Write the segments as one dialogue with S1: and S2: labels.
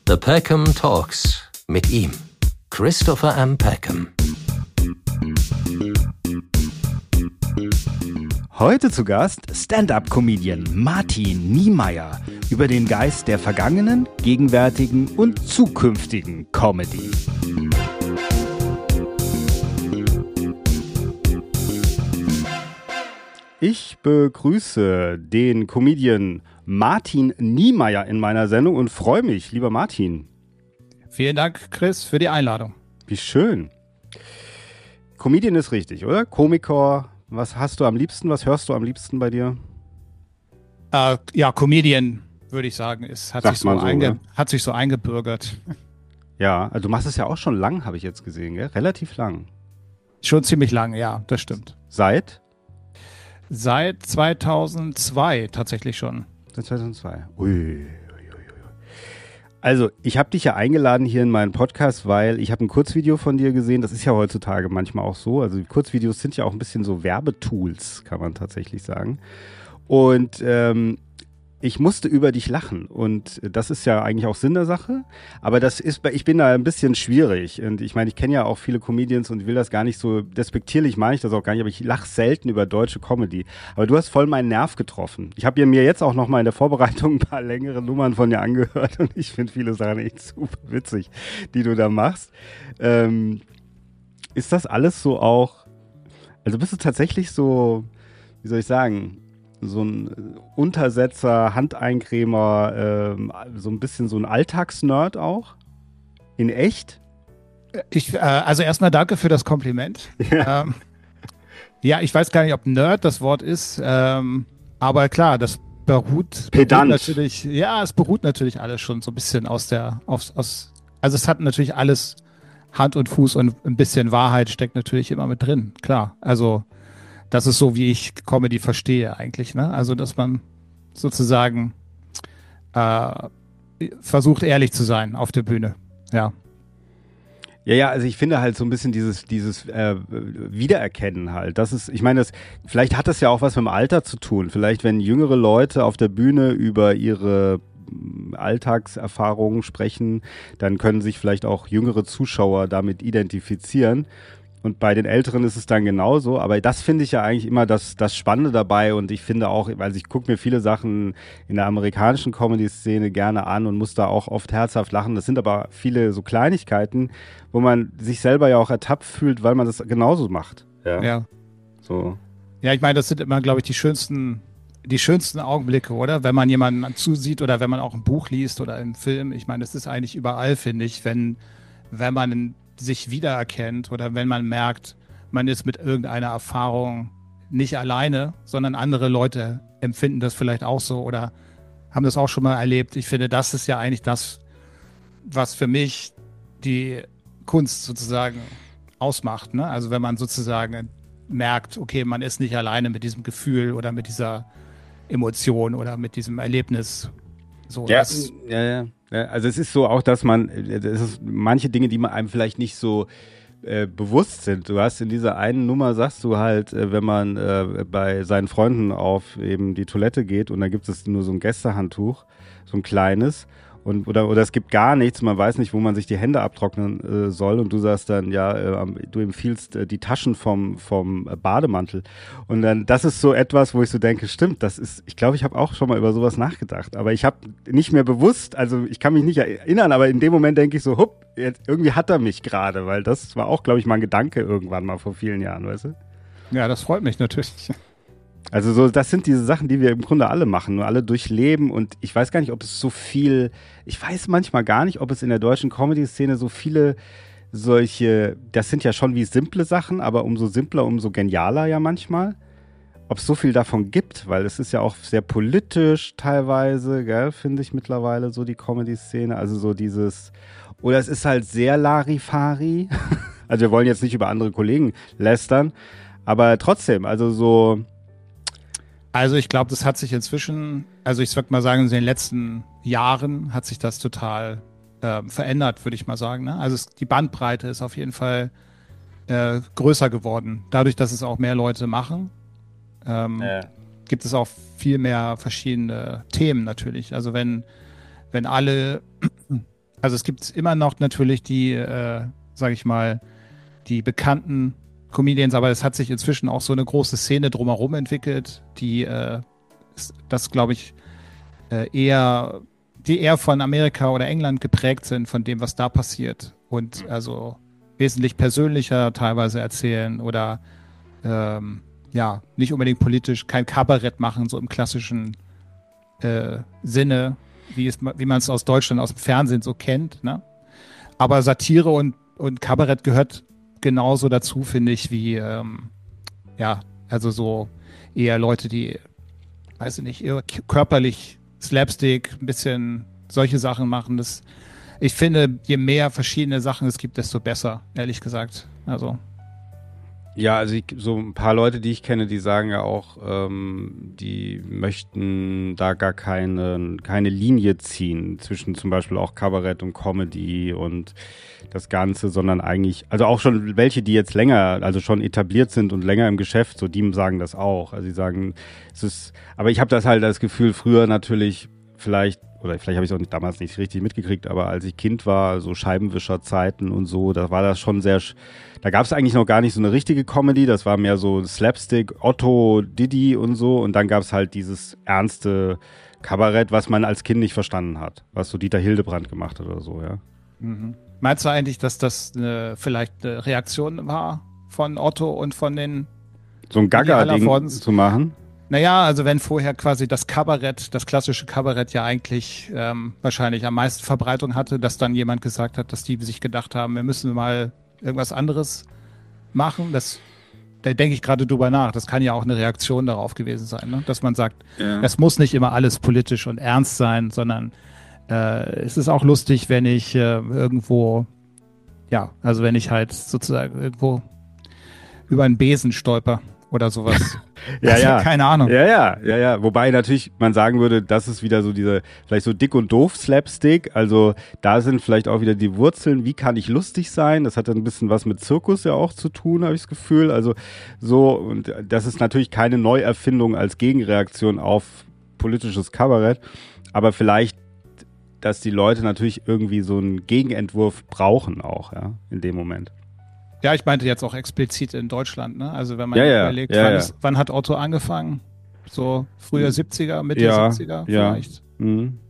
S1: The Peckham Talks mit ihm, Christopher M. Peckham.
S2: Heute zu Gast Stand-up-Comedian Martin Niemeyer über den Geist der vergangenen, gegenwärtigen und zukünftigen Comedy. Ich begrüße den Comedian Martin Niemeyer in meiner Sendung und freue mich, lieber Martin.
S3: Vielen Dank, Chris, für die Einladung.
S2: Wie schön. Comedian ist richtig, oder? Komiker, was hast du am liebsten, was hörst du am liebsten bei dir?
S3: Ja, Comedian, würde ich sagen, hat sich so eingebürgert.
S2: Ja, also du machst es ja auch schon lang, habe ich jetzt gesehen, gell? Relativ lang.
S3: Schon ziemlich lang, ja, das stimmt.
S2: Seit
S3: 2002 tatsächlich schon.
S2: Seit 2002. Ui. Also, ich habe dich ja eingeladen hier in meinen Podcast, weil ich habe ein Kurzvideo von dir gesehen. Das ist ja heutzutage manchmal auch so. Also, die Kurzvideos sind ja auch ein bisschen so Werbetools, kann man tatsächlich sagen. Und ich musste über dich lachen und das ist ja eigentlich auch Sinn der Sache, aber ich bin da ein bisschen schwierig und ich meine, ich kenne ja auch viele Comedians und will das gar nicht so despektierlich, meine ich das auch gar nicht, aber ich lache selten über deutsche Comedy, aber du hast voll meinen Nerv getroffen. Ich habe mir jetzt auch noch mal in der Vorbereitung ein paar längere Nummern von dir angehört und ich finde viele Sachen echt super witzig, die du da machst. Ist das alles so auch, also bist du tatsächlich so, wie soll ich sagen, so ein Untersetzer, Handeincremer, so ein bisschen so ein Alltagsnerd auch? In echt?
S3: Also erstmal danke für das Kompliment.
S2: Ja.
S3: Ja, ich weiß gar nicht, ob Nerd das Wort ist, aber klar, das beruht natürlich, ja, es beruht natürlich alles schon so ein bisschen also es hat natürlich alles Hand und Fuß und ein bisschen Wahrheit steckt natürlich immer mit drin, klar. Also das ist so, wie ich Comedy verstehe eigentlich, ne? Also, dass man sozusagen versucht, ehrlich zu sein auf der Bühne, ja.
S2: Ja, also ich finde halt so ein bisschen dieses Wiedererkennen halt. Das ist, ich meine, vielleicht hat das ja auch was mit dem Alter zu tun. Vielleicht, wenn jüngere Leute auf der Bühne über ihre Alltagserfahrungen sprechen, dann können sich vielleicht auch jüngere Zuschauer damit identifizieren. Und bei den Älteren ist es dann genauso, aber das finde ich ja eigentlich immer das Spannende dabei und ich finde auch, also ich gucke mir viele Sachen in der amerikanischen Comedy-Szene gerne an und muss da auch oft herzhaft lachen. Das sind aber viele so Kleinigkeiten, wo man sich selber ja auch ertappt fühlt, weil man das genauso macht.
S3: Ja.
S2: So.
S3: Ja, ich meine, das sind immer, glaube ich, die schönsten Augenblicke, oder? Wenn man jemanden zusieht oder wenn man auch ein Buch liest oder einen Film. Ich meine, das ist eigentlich überall, finde ich, wenn man sich wiedererkennt oder wenn man merkt, man ist mit irgendeiner Erfahrung nicht alleine, sondern andere Leute empfinden das vielleicht auch so oder haben das auch schon mal erlebt. Ich finde, das ist ja eigentlich das, was für mich die Kunst sozusagen ausmacht, ne? Also wenn man sozusagen merkt, okay, man ist nicht alleine mit diesem Gefühl oder mit dieser Emotion oder mit diesem Erlebnis. So,
S2: ja. Also es ist so auch, dass manche Dinge, die man einem vielleicht nicht so bewusst sind. Du hast in dieser einen Nummer, sagst du halt, wenn man bei seinen Freunden auf eben die Toilette geht und da gibt es nur so ein Gästehandtuch, so ein kleines, oder es gibt gar nichts, man weiß nicht, wo man sich die Hände abtrocknen soll und du sagst dann, ja, du empfiehlst die Taschen vom Bademantel und dann, das ist so etwas, wo ich so denke, stimmt, ich glaube, ich habe auch schon mal über sowas nachgedacht, aber ich habe nicht mehr bewusst, also ich kann mich nicht erinnern, aber in dem Moment denke ich so, jetzt, irgendwie hat er mich gerade, weil das war auch, glaube ich, mal ein Gedanke irgendwann mal vor vielen Jahren, weißt du?
S3: Ja, das freut mich natürlich.
S2: Also so, das sind diese Sachen, die wir im Grunde alle machen, nur alle durchleben und ich weiß gar nicht, ob es so viel, ich weiß manchmal gar nicht, ob es in der deutschen Comedy-Szene so viele solche, das sind ja schon wie simple Sachen, aber umso simpler, umso genialer ja manchmal, ob es so viel davon gibt, weil es ist ja auch sehr politisch teilweise, gell, finde ich mittlerweile so die Comedy-Szene, also so dieses, oder es ist halt sehr Larifari, also wir wollen jetzt nicht über andere Kollegen lästern, aber trotzdem, also so.
S3: Also ich glaube, das hat sich inzwischen, also ich würde mal sagen, in den letzten Jahren hat sich das total verändert, würde ich mal sagen. Ne? Also die Bandbreite ist auf jeden Fall größer geworden. Dadurch, dass es auch mehr Leute machen, gibt es auch viel mehr verschiedene Themen natürlich. Also wenn alle Also es gibt immer noch natürlich die, sage ich mal, die bekannten Comedians, aber es hat sich inzwischen auch so eine große Szene drumherum entwickelt, das glaube ich die eher von Amerika oder England geprägt sind, von dem, was da passiert und also wesentlich persönlicher teilweise erzählen oder ja, nicht unbedingt politisch, kein Kabarett machen, so im klassischen Sinne, wie man es aus Deutschland, aus dem Fernsehen so kennt, ne? Aber Satire und Kabarett gehört genauso dazu, finde ich, wie ja, also so eher Leute, die, weiß ich nicht, eher körperlich Slapstick, ein bisschen solche Sachen machen. Ich finde, je mehr verschiedene Sachen es gibt, desto besser, ehrlich gesagt. Also.
S2: Ja, also so ein paar Leute, die ich kenne, die sagen ja auch, die möchten da gar keine Linie ziehen zwischen zum Beispiel auch Kabarett und Comedy und das Ganze, sondern eigentlich, also auch schon welche, die jetzt länger, also schon etabliert sind und länger im Geschäft, so die sagen das auch. Also sie sagen, aber ich habe das halt das Gefühl, früher natürlich vielleicht habe ich es auch damals nicht richtig mitgekriegt, aber als ich Kind war, so Scheibenwischerzeiten und so, da war das schon da gab es eigentlich noch gar nicht so eine richtige Comedy, das war mehr so Slapstick, Otto, Didi und so und dann gab es halt dieses ernste Kabarett, was man als Kind nicht verstanden hat, was so Dieter Hildebrand gemacht hat oder so, ja.
S3: Mhm. Meinst du eigentlich, dass das vielleicht eine Reaktion war von Otto und von den
S2: so ein Gaga-Ding zu machen?
S3: Naja, also wenn vorher quasi das klassische Kabarett ja eigentlich wahrscheinlich am meisten Verbreitung hatte, dass dann jemand gesagt hat, dass die sich gedacht haben, wir müssen mal irgendwas anderes machen, da denke ich gerade drüber nach. Das kann ja auch eine Reaktion darauf gewesen sein, ne? Dass man sagt, es muss nicht immer alles politisch und ernst sein, sondern es ist auch lustig, wenn ich irgendwo, ja, also wenn ich halt sozusagen irgendwo über einen Besen stolper oder sowas.
S2: Ja.
S3: Keine Ahnung.
S2: Ja. Wobei natürlich man sagen würde, das ist wieder so vielleicht so dick und doof Slapstick. Also da sind vielleicht auch wieder die Wurzeln. Wie kann ich lustig sein? Das hat dann ein bisschen was mit Zirkus ja auch zu tun, habe ich das Gefühl. Also so, und das ist natürlich keine Neuerfindung als Gegenreaktion auf politisches Kabarett. Aber vielleicht, dass die Leute natürlich irgendwie so einen Gegenentwurf brauchen auch, ja, in dem Moment.
S3: Ja, ich meinte jetzt auch explizit in Deutschland, ne? Also wenn man überlegt, wann hat Otto angefangen? So früher 70er, Mitte 70er vielleicht. Mhm.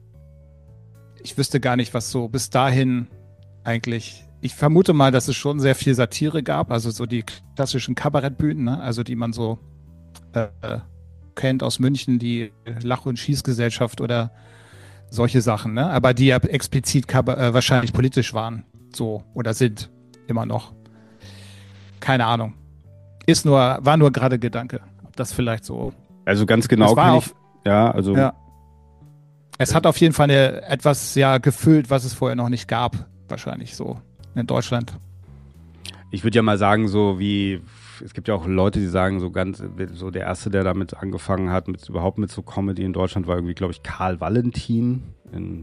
S3: Ich wüsste gar nicht, was so bis dahin eigentlich. Ich vermute mal, dass es schon sehr viel Satire gab, also so die klassischen Kabarettbühnen, ne? Also die man so kennt aus München, die Lach- und Schießgesellschaft oder solche Sachen, ne? Aber die ja explizit wahrscheinlich politisch waren, so oder sind immer noch. Keine Ahnung. War nur gerade Gedanke. Ob das vielleicht so.
S2: Also ganz genau kann ich.
S3: Ja. Es hat auf jeden Fall etwas gefüllt, was es vorher noch nicht gab. Wahrscheinlich so in Deutschland.
S2: Ich würde ja mal sagen, es gibt ja auch Leute, die sagen, so der Erste, der damit angefangen hat, überhaupt mit so Comedy in Deutschland, war irgendwie, glaube ich, Karl Valentin in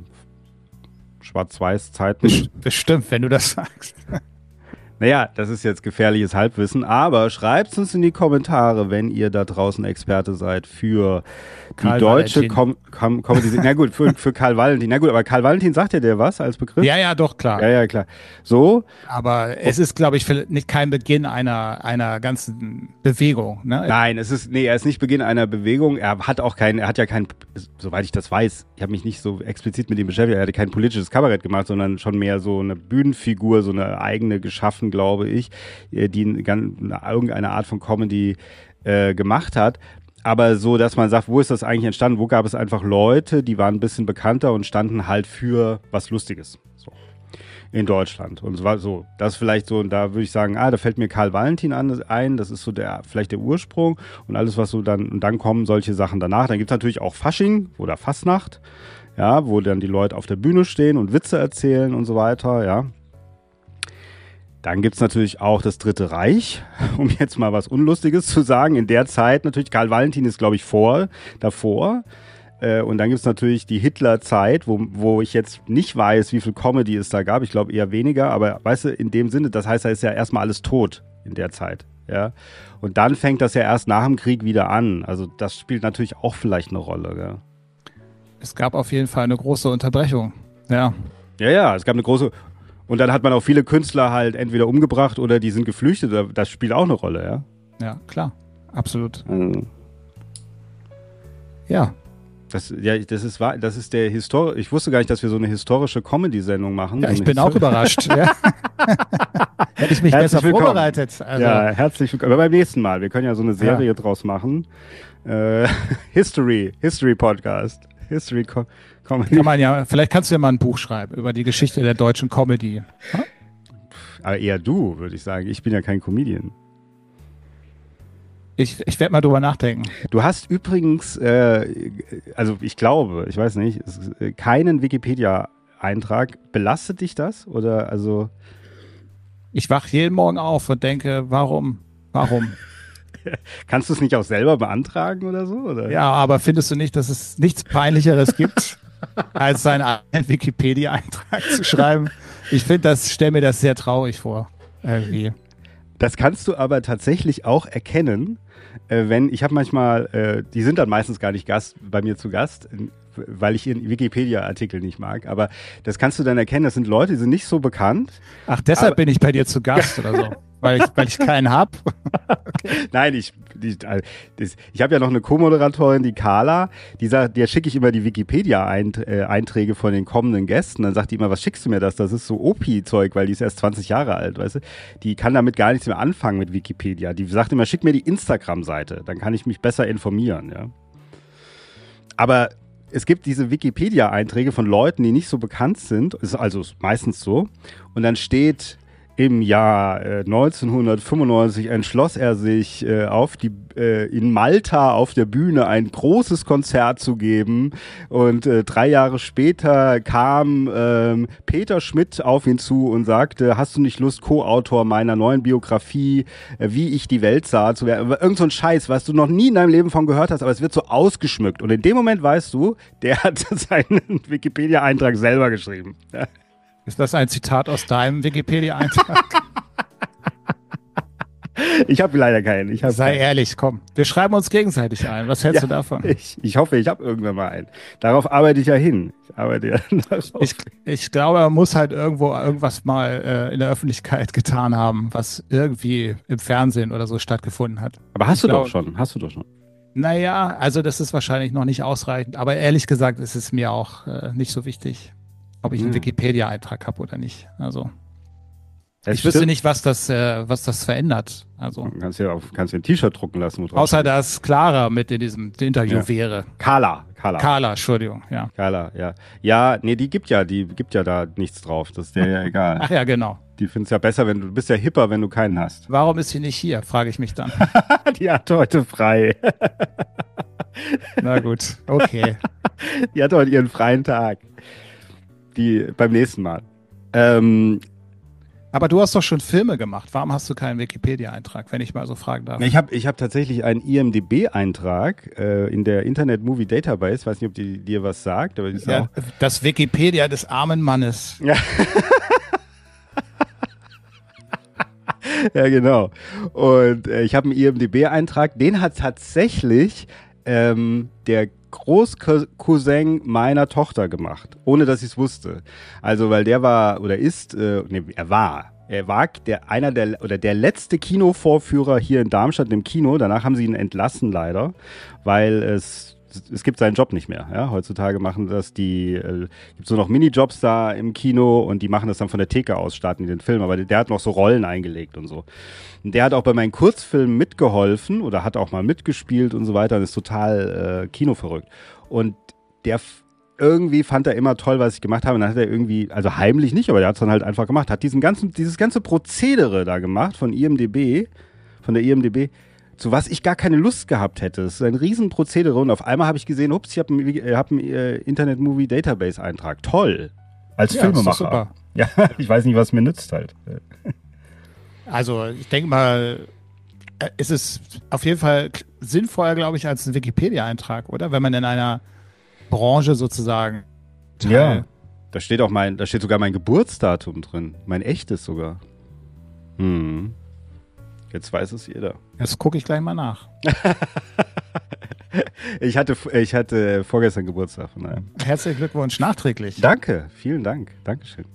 S2: Schwarz-Weiß-Zeiten.
S3: Bestimmt, wenn du das sagst.
S2: Naja, das ist jetzt gefährliches Halbwissen, aber schreibt uns in die Kommentare, wenn ihr da draußen Experte seid für die deutsche Comedy. Na gut, für Karl Valentin. Na gut, aber Karl Valentin sagt ja dir was als Begriff?
S3: Ja, doch, klar.
S2: Ja, klar. So.
S3: Aber es ist, glaube ich, nicht kein Beginn einer ganzen Bewegung, ne?
S2: Nein, er ist nicht Beginn einer Bewegung. Er hat ja kein, soweit ich das weiß, ich habe mich nicht so explizit mit ihm beschäftigt, er hatte kein politisches Kabarett gemacht, sondern schon mehr so eine Bühnenfigur, so eine eigene geschaffen, glaube ich, die irgendeine Art von Comedy gemacht hat. Aber so, dass man sagt, wo ist das eigentlich entstanden? Wo gab es einfach Leute, die waren ein bisschen bekannter und standen halt für was Lustiges. So. In Deutschland. Und es war so, das vielleicht so, und da würde ich sagen, da fällt mir Karl Valentin ein, das ist so vielleicht der Ursprung und alles, was so und dann kommen solche Sachen danach. Dann gibt es natürlich auch Fasching oder Fastnacht, ja, wo dann die Leute auf der Bühne stehen und Witze erzählen und so weiter, ja. Dann gibt es natürlich auch das Dritte Reich, um jetzt mal was Unlustiges zu sagen. In der Zeit natürlich, Karl Valentin ist, glaube ich, davor. Und dann gibt es natürlich die Hitlerzeit, wo ich jetzt nicht weiß, wie viel Comedy es da gab. Ich glaube eher weniger, aber weißt du, in dem Sinne, das heißt, da ist ja erstmal alles tot in der Zeit. Ja? Und dann fängt das ja erst nach dem Krieg wieder an. Also das spielt natürlich auch vielleicht eine Rolle. Ja?
S3: Es gab auf jeden Fall eine große Unterbrechung. Ja.
S2: Ja, es gab eine große. Und dann hat man auch viele Künstler halt entweder umgebracht oder die sind geflüchtet. Das spielt auch eine Rolle, ja.
S3: Ja, klar. Absolut.
S2: Also,
S3: Ja.
S2: das ist der Historische. Ich wusste gar nicht, dass wir so eine historische Comedy-Sendung machen.
S3: Ja,
S2: So
S3: ich
S2: eine
S3: bin auch überrascht. Ja. Hätte ich mich
S2: Herzlich
S3: besser
S2: willkommen.
S3: vorbereitet. Also,
S2: Ja, herzlich willkommen. Aber beim nächsten Mal. Wir können ja so eine Serie draus machen. History Podcast. Comedy.
S3: kann man ja, vielleicht kannst du ja mal ein Buch schreiben über die Geschichte der deutschen Comedy.
S2: Aber eher du, würde ich sagen. Ich bin ja kein Comedian.
S3: Ich werde mal drüber nachdenken.
S2: Du hast übrigens, also ich glaube, ich weiß nicht, keinen Wikipedia-Eintrag. Belastet dich das? Oder also?
S3: Ich wache jeden Morgen auf und denke, warum?
S2: Kannst du es nicht auch selber beantragen oder so? Oder?
S3: Ja, aber findest du nicht, dass es nichts Peinlicheres gibt, als seinen eigenen Wikipedia-Eintrag zu schreiben? Ich finde, stell mir das sehr traurig vor. Irgendwie.
S2: Das kannst du aber tatsächlich auch erkennen, wenn, ich habe manchmal, die sind dann meistens gar nicht bei mir zu Gast, weil ich ihren Wikipedia-Artikel nicht mag, aber das kannst du dann erkennen, das sind Leute, die sind nicht so bekannt.
S3: Ach, deshalb bin ich bei dir zu Gast oder so. Weil ich keinen hab.
S2: Nein, ich habe ja noch eine Co-Moderatorin, die Carla, die sagt, der schicke ich immer die Wikipedia-Einträge von den kommenden Gästen. Dann sagt die immer, was schickst du mir das? Das ist so OP-Zeug, weil die ist erst 20 Jahre alt, weißt du? Die kann damit gar nichts mehr anfangen mit Wikipedia. Die sagt immer, schick mir die Instagram-Seite, dann kann ich mich besser informieren, ja. Aber es gibt diese Wikipedia-Einträge von Leuten, die nicht so bekannt sind, ist also meistens so, und dann steht: Im Jahr 1995 entschloss er sich, in Malta auf der Bühne ein großes Konzert zu geben. Und 3 Jahre später kam Peter Schmidt auf ihn zu und sagte: Hast du nicht Lust, Co-Autor meiner neuen Biografie, wie ich die Welt sah, zu werden? Irgend so ein Scheiß, was du noch nie in deinem Leben von gehört hast, aber es wird so ausgeschmückt. Und in dem Moment weißt du, der hat seinen Wikipedia-Eintrag selber geschrieben. Ja.
S3: Ist das ein Zitat aus deinem Wikipedia-Eintrag?
S2: Ich habe leider keinen.
S3: Sei ehrlich, komm. Wir schreiben uns gegenseitig ein. Was hältst du davon?
S2: Ich hoffe, ich habe irgendwann mal einen. Darauf arbeite ich ja hin.
S3: Ich glaube, man muss halt irgendwas mal in der Öffentlichkeit getan haben, was irgendwie im Fernsehen oder so stattgefunden hat.
S2: Aber hast du doch schon.
S3: Naja, also das ist wahrscheinlich noch nicht ausreichend. Aber ehrlich gesagt ist es mir auch nicht so wichtig, ob ich einen Wikipedia-Eintrag habe oder nicht. Also ich wüsste nicht, was das verändert. Also
S2: kannst dir ein T-Shirt drucken lassen.
S3: Außer dass Clara mit in diesem Interview wäre.
S2: Carla,
S3: Entschuldigung, ja.
S2: Carla, ja. Ja, nee, die gibt ja da nichts drauf. Das ist dir ja egal.
S3: Ach ja, genau.
S2: Die find's ja besser, du bist ja hipper, wenn du keinen hast.
S3: Warum ist sie nicht hier, frage ich mich dann.
S2: Die hat heute frei.
S3: Na gut, okay.
S2: Die hat heute ihren freien Tag. Beim nächsten Mal.
S3: Aber du hast doch schon Filme gemacht. Warum hast du keinen Wikipedia-Eintrag, wenn ich mal so fragen darf?
S2: Ich hab tatsächlich einen IMDb-Eintrag in der Internet Movie Database. Weiß nicht, ob die dir was sagt. Aber
S3: ja, das Wikipedia des armen Mannes.
S2: Ja. Ja, genau. Und ich habe einen IMDb-Eintrag. Den hat tatsächlich der Großcousin meiner Tochter gemacht, ohne dass ich es wusste. Also, weil der war oder ist, er war der letzte Kinovorführer hier in Darmstadt im Kino. Danach haben sie ihn entlassen leider, weil es gibt seinen Job nicht mehr. Ja? Heutzutage machen das gibt so noch Minijobs da im Kino und die machen das dann von der Theke aus, starten die den Film. Aber der hat noch so Rollen eingelegt und so. Und der hat auch bei meinen Kurzfilmen mitgeholfen oder hat auch mal mitgespielt und so weiter und ist total kinoverrückt. Und der irgendwie fand er immer toll, was ich gemacht habe. Und dann hat er irgendwie, also heimlich nicht, aber der hat es dann halt einfach gemacht, hat dieses ganze Prozedere da gemacht von der IMDb, zu was ich gar keine Lust gehabt hätte. Das ist ein Riesenprozedere und auf einmal habe ich gesehen, ups, ich habe einen Internet Movie Database Eintrag. Toll. Als Filmemacher.
S3: Ist super.
S2: Ja, ich weiß nicht, was mir nützt halt.
S3: Also ich denke mal, ist es auf jeden Fall sinnvoller, glaube ich, als ein Wikipedia-Eintrag, oder? Wenn man in einer Branche sozusagen
S2: Ja, da steht sogar mein Geburtsdatum drin. Mein echtes sogar. Jetzt weiß es jeder.
S3: Das gucke ich gleich mal nach.
S2: Ich hatte vorgestern Geburtstag. Von daher.
S3: Herzlichen Glückwunsch nachträglich.
S2: Danke, vielen Dank. Dankeschön.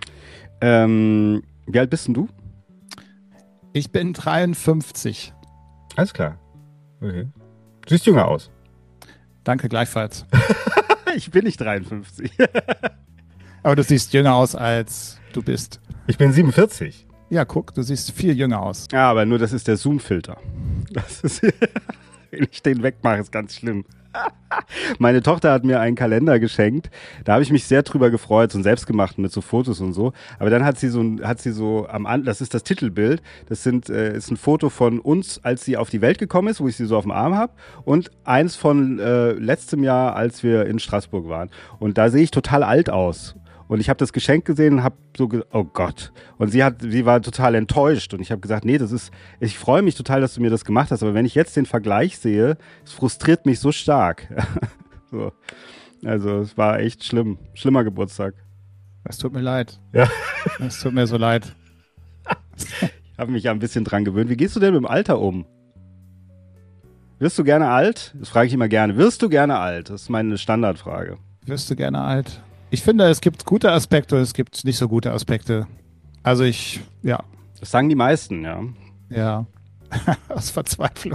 S2: Wie alt bist denn du?
S3: Ich bin 53.
S2: Alles klar. Okay. Du siehst jünger aus.
S3: Danke gleichfalls.
S2: Ich bin nicht 53.
S3: Aber du siehst jünger aus, als du bist.
S2: Ich bin 47.
S3: Ja, guck, du siehst viel jünger aus.
S2: Ja, aber nur das ist der Zoom-Filter. Das ist, wenn ich den wegmache, ist ganz schlimm. Meine Tochter hat mir einen Kalender geschenkt. Da habe ich mich sehr drüber gefreut, so einen selbstgemachten mit so Fotos und so. Aber dann hat sie so das ist das Titelbild. Das ist ein Foto von uns, als sie auf die Welt gekommen ist, wo ich sie so auf dem Arm habe. Und eins von letztem Jahr, als wir in Straßburg waren. Und da sehe ich total alt aus. Und ich habe das Geschenk gesehen und habe so oh Gott. Und sie war total enttäuscht. Und ich habe gesagt, nee, ich freue mich total, dass du mir das gemacht hast. Aber wenn ich jetzt den Vergleich sehe, es frustriert mich so stark. So. Also es war echt schlimm. Schlimmer Geburtstag.
S3: Es tut mir leid.
S2: Ja.
S3: Es tut mir so leid.
S2: Ich habe mich ja ein bisschen dran gewöhnt. Wie gehst du denn mit dem Alter um? Wirst du gerne alt? Das frage ich immer gerne. Wirst du gerne alt? Das ist meine Standardfrage.
S3: Wirst du gerne alt? Ich finde, es gibt gute Aspekte und es gibt nicht so gute Aspekte. Also ja.
S2: Das sagen die meisten, ja.
S3: Ja. Aus Verzweiflung.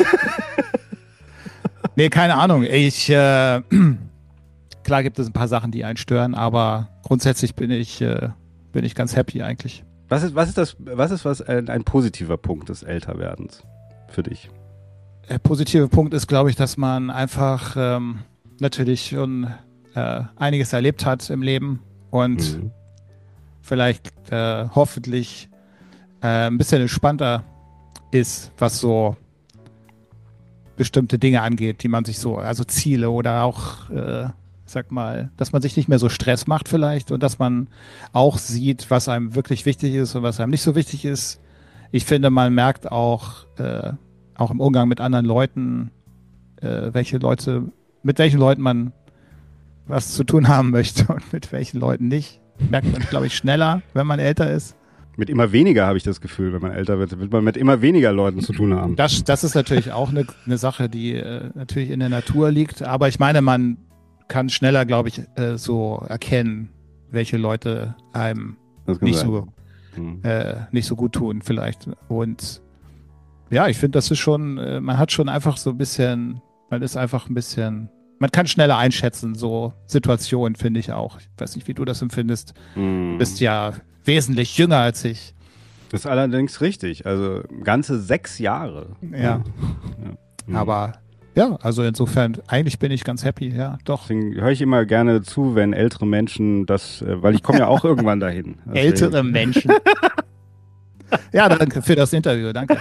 S3: Nee, keine Ahnung. Klar gibt es ein paar Sachen, die einen stören, aber grundsätzlich bin ich ganz happy eigentlich.
S2: Was ist ein positiver Punkt des Älterwerdens für dich?
S3: Der positive Punkt ist, glaube ich, dass man einfach natürlich schon einiges erlebt hat im Leben und vielleicht hoffentlich ein bisschen entspannter ist, was so bestimmte Dinge angeht, die man sich so, also Ziele oder auch, sag mal, dass man sich nicht mehr so Stress macht vielleicht und dass man auch sieht, was einem wirklich wichtig ist und was einem nicht so wichtig ist. Ich finde, man merkt auch im Umgang mit anderen Leuten, mit welchen Leuten man was zu tun haben möchte und mit welchen Leuten nicht. Merkt man, glaube ich, schneller, wenn man älter ist.
S2: Mit immer weniger habe ich das Gefühl, wenn man älter wird man mit immer weniger Leuten zu tun haben.
S3: Das ist natürlich auch eine Sache, die natürlich in der Natur liegt. Aber ich meine, man kann schneller, glaube ich, so erkennen, welche Leute einem nicht so gut tun vielleicht. Und ja, ich finde, das ist schon, man hat schon einfach so ein bisschen, man kann schneller einschätzen, so Situationen, finde ich auch. Ich weiß nicht, wie du das empfindest. Du bist ja wesentlich jünger als ich.
S2: Das ist allerdings richtig. Also ganze 6 Jahre.
S3: Ja. Aber ja, also insofern, eigentlich bin ich ganz happy, ja, doch.
S2: Deswegen höre ich immer gerne zu, wenn ältere Menschen weil ich komme ja auch irgendwann dahin.
S3: Ältere Menschen. Ja, danke für das Interview, danke.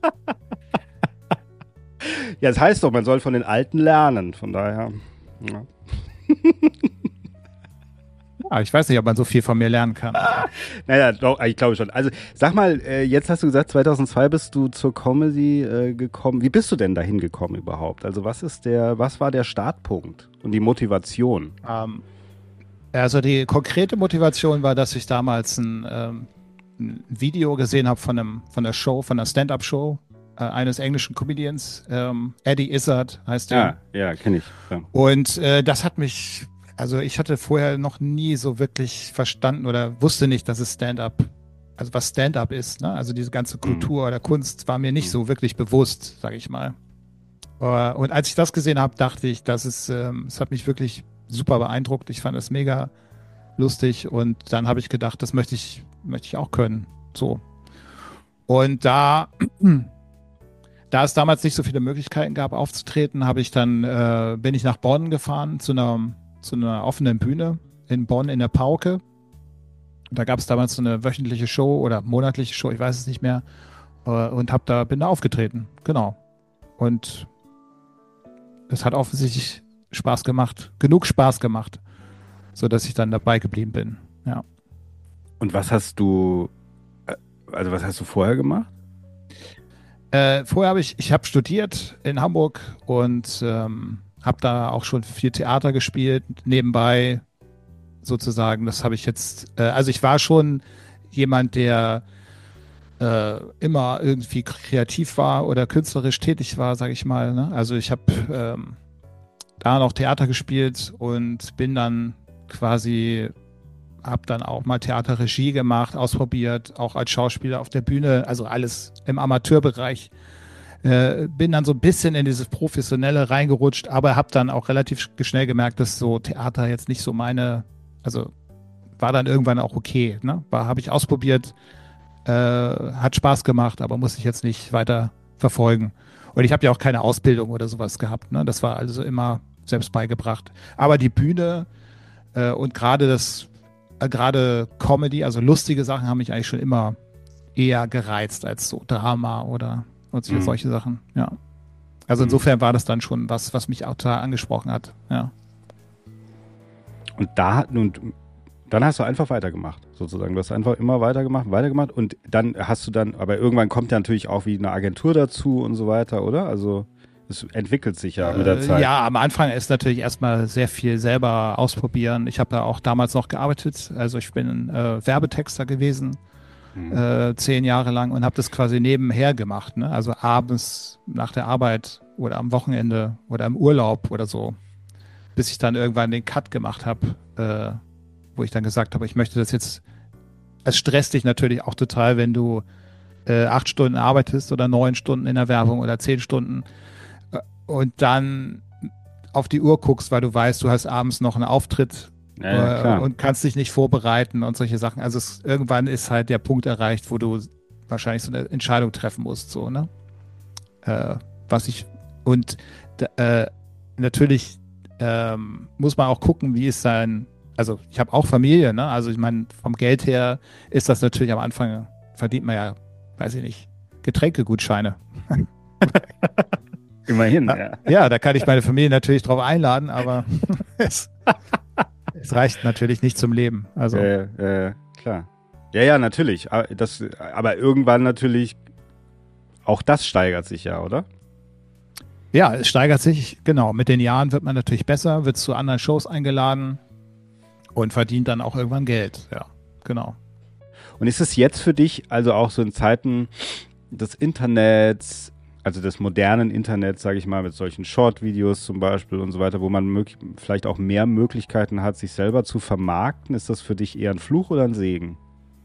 S2: Ja, das heißt doch, man soll von den Alten lernen, von daher. Ja.
S3: Ja, ich weiß nicht, ob man so viel von mir lernen kann.
S2: Naja, doch, ich glaube schon. Also sag mal, jetzt hast du gesagt, 2002 bist du zur Comedy gekommen. Wie bist du denn dahin gekommen überhaupt? Also was war der Startpunkt und die Motivation?
S3: Also die konkrete Motivation war, dass ich damals ein Video gesehen habe von einer Stand-Up-Show eines englischen Comedians, Eddie Izzard heißt der.
S2: Ja, kenne ich. Ja.
S3: Und das hat mich, also ich hatte vorher noch nie so wirklich verstanden oder wusste nicht, dass es Stand-Up, also was Stand-Up ist, ne? Also diese ganze Kultur oder Kunst war mir nicht so wirklich bewusst, sage ich mal. Und als ich das gesehen habe, dachte ich, es hat mich wirklich super beeindruckt. Ich fand es mega lustig und dann habe ich gedacht, das möchte ich auch können. So. Und da es damals nicht so viele Möglichkeiten gab, aufzutreten, bin ich nach Bonn gefahren zu einer offenen Bühne in Bonn in der Pauke. Da gab es damals so eine wöchentliche Show oder monatliche Show, ich weiß es nicht mehr, und bin da aufgetreten. Genau. Und es hat offensichtlich genug Spaß gemacht, sodass ich dann dabei geblieben bin. Ja.
S2: Und was hast du vorher gemacht?
S3: Vorher habe ich habe studiert in Hamburg und habe da auch schon viel Theater gespielt, nebenbei sozusagen. Das habe ich jetzt, also ich war schon jemand, der immer irgendwie kreativ war oder künstlerisch tätig war, sage ich mal. Ne? Also ich habe da noch Theater gespielt und bin dann quasi, habe dann auch mal Theaterregie gemacht, ausprobiert, auch als Schauspieler auf der Bühne, also alles im Amateurbereich. Bin dann so ein bisschen in dieses Professionelle reingerutscht, aber habe dann auch relativ schnell gemerkt, dass so Theater jetzt nicht so also war dann irgendwann auch okay. Ne? Habe ich ausprobiert, hat Spaß gemacht, aber muss ich jetzt nicht weiter verfolgen. Und ich habe ja auch keine Ausbildung oder sowas gehabt. Ne? Das war also immer selbst beigebracht. Aber die Bühne und gerade Comedy, also lustige Sachen, haben mich eigentlich schon immer eher gereizt als so Drama oder solche Sachen. Ja. Also insofern war das dann schon was mich auch total angesprochen hat. Ja.
S2: Und dann hast du einfach weitergemacht, sozusagen. Du hast einfach immer weitergemacht und dann aber irgendwann kommt ja natürlich auch wie eine Agentur dazu und so weiter, oder? Also es entwickelt sich ja mit der Zeit.
S3: Ja, am Anfang ist natürlich erstmal sehr viel selber ausprobieren. Ich habe da auch damals noch gearbeitet, also ich bin Werbetexter gewesen, 10 Jahre lang und habe das quasi nebenher gemacht, ne? Also abends nach der Arbeit oder am Wochenende oder im Urlaub oder so, bis ich dann irgendwann den Cut gemacht habe, wo ich dann gesagt habe, ich möchte das jetzt, es stresst dich natürlich auch total, wenn du 8 Stunden arbeitest oder 9 Stunden in der Werbung oder 10 Stunden und dann auf die Uhr guckst, weil du weißt, du hast abends noch einen Auftritt und kannst dich nicht vorbereiten und solche Sachen. Also irgendwann ist halt der Punkt erreicht, wo du wahrscheinlich so eine Entscheidung treffen musst, so, ne? Natürlich muss man auch gucken, wie ist also ich habe auch Familie, ne? Also ich meine, vom Geld her ist das natürlich am Anfang, verdient man ja, weiß ich nicht, Getränkegutscheine.
S2: Immerhin, ja.
S3: Ja, da kann ich meine Familie natürlich drauf einladen, aber es reicht natürlich nicht zum Leben. Also.
S2: Klar. Ja, natürlich. Aber irgendwann natürlich, auch das steigert sich ja, oder?
S3: Ja, es steigert sich, genau. Mit den Jahren wird man natürlich besser, wird zu anderen Shows eingeladen und verdient dann auch irgendwann Geld. Ja, genau.
S2: Und ist es jetzt für dich, also auch so in Zeiten des Internets, also des modernen Internets, sage ich mal, mit solchen Short-Videos zum Beispiel und so weiter, wo man vielleicht auch mehr Möglichkeiten hat, sich selber zu vermarkten, ist das für dich eher ein Fluch oder ein Segen?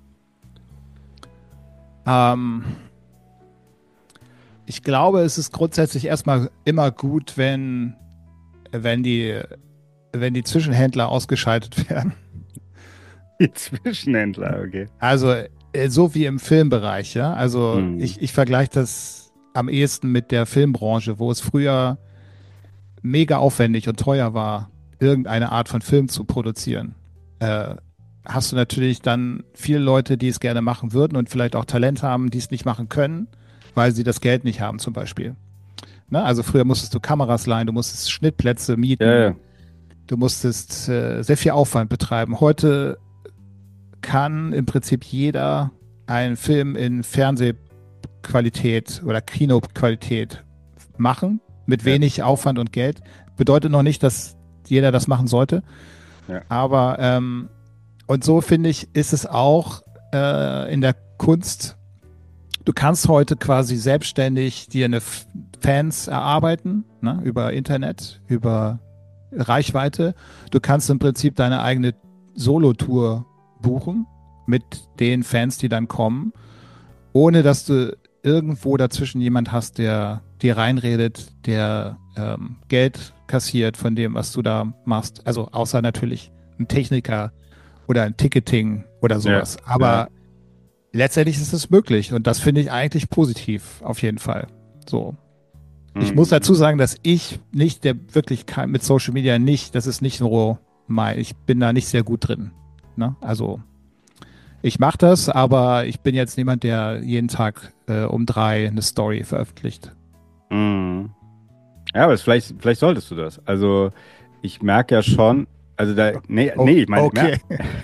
S3: Ich glaube, es ist grundsätzlich erstmal immer gut, wenn die Zwischenhändler ausgeschaltet werden.
S2: Die Zwischenhändler, okay.
S3: Also so wie im Filmbereich, ja. Also ich vergleiche das am ehesten mit der Filmbranche, wo es früher mega aufwendig und teuer war, irgendeine Art von Film zu produzieren. Hast du natürlich dann viele Leute, die es gerne machen würden und vielleicht auch Talent haben, die es nicht machen können, weil sie das Geld nicht haben zum Beispiel. Ne? Also früher musstest du Kameras leihen, du musstest Schnittplätze mieten,
S2: ja.
S3: Du musstest sehr viel Aufwand betreiben. Heute kann im Prinzip jeder einen Film in Fernsehqualität oder Kinoqualität machen, mit wenig Aufwand und Geld. Bedeutet noch nicht, dass jeder das machen sollte. Ja. Aber und so finde ich, ist es auch in der Kunst. Du kannst heute quasi selbstständig dir eine Fans erarbeiten, ne, über Internet, über Reichweite. Du kannst im Prinzip deine eigene Solo-Tour buchen mit den Fans, die dann kommen, ohne dass du irgendwo dazwischen jemand hast, der dir reinredet, der Geld kassiert von dem, was du da machst. Also außer natürlich ein Techniker oder ein Ticketing oder sowas. Ja, aber letztendlich ist es möglich und das finde ich eigentlich positiv, auf jeden Fall. So. Ich muss dazu sagen, dass ich nicht, mit Social Media das ist nicht so ich bin da nicht sehr gut drin. Ne? Also ich mache das, aber ich bin jetzt niemand, der jeden Tag um 3 eine Story veröffentlicht.
S2: Ja, aber vielleicht solltest du das. Also ich merke ja schon, also ich meine,
S3: okay.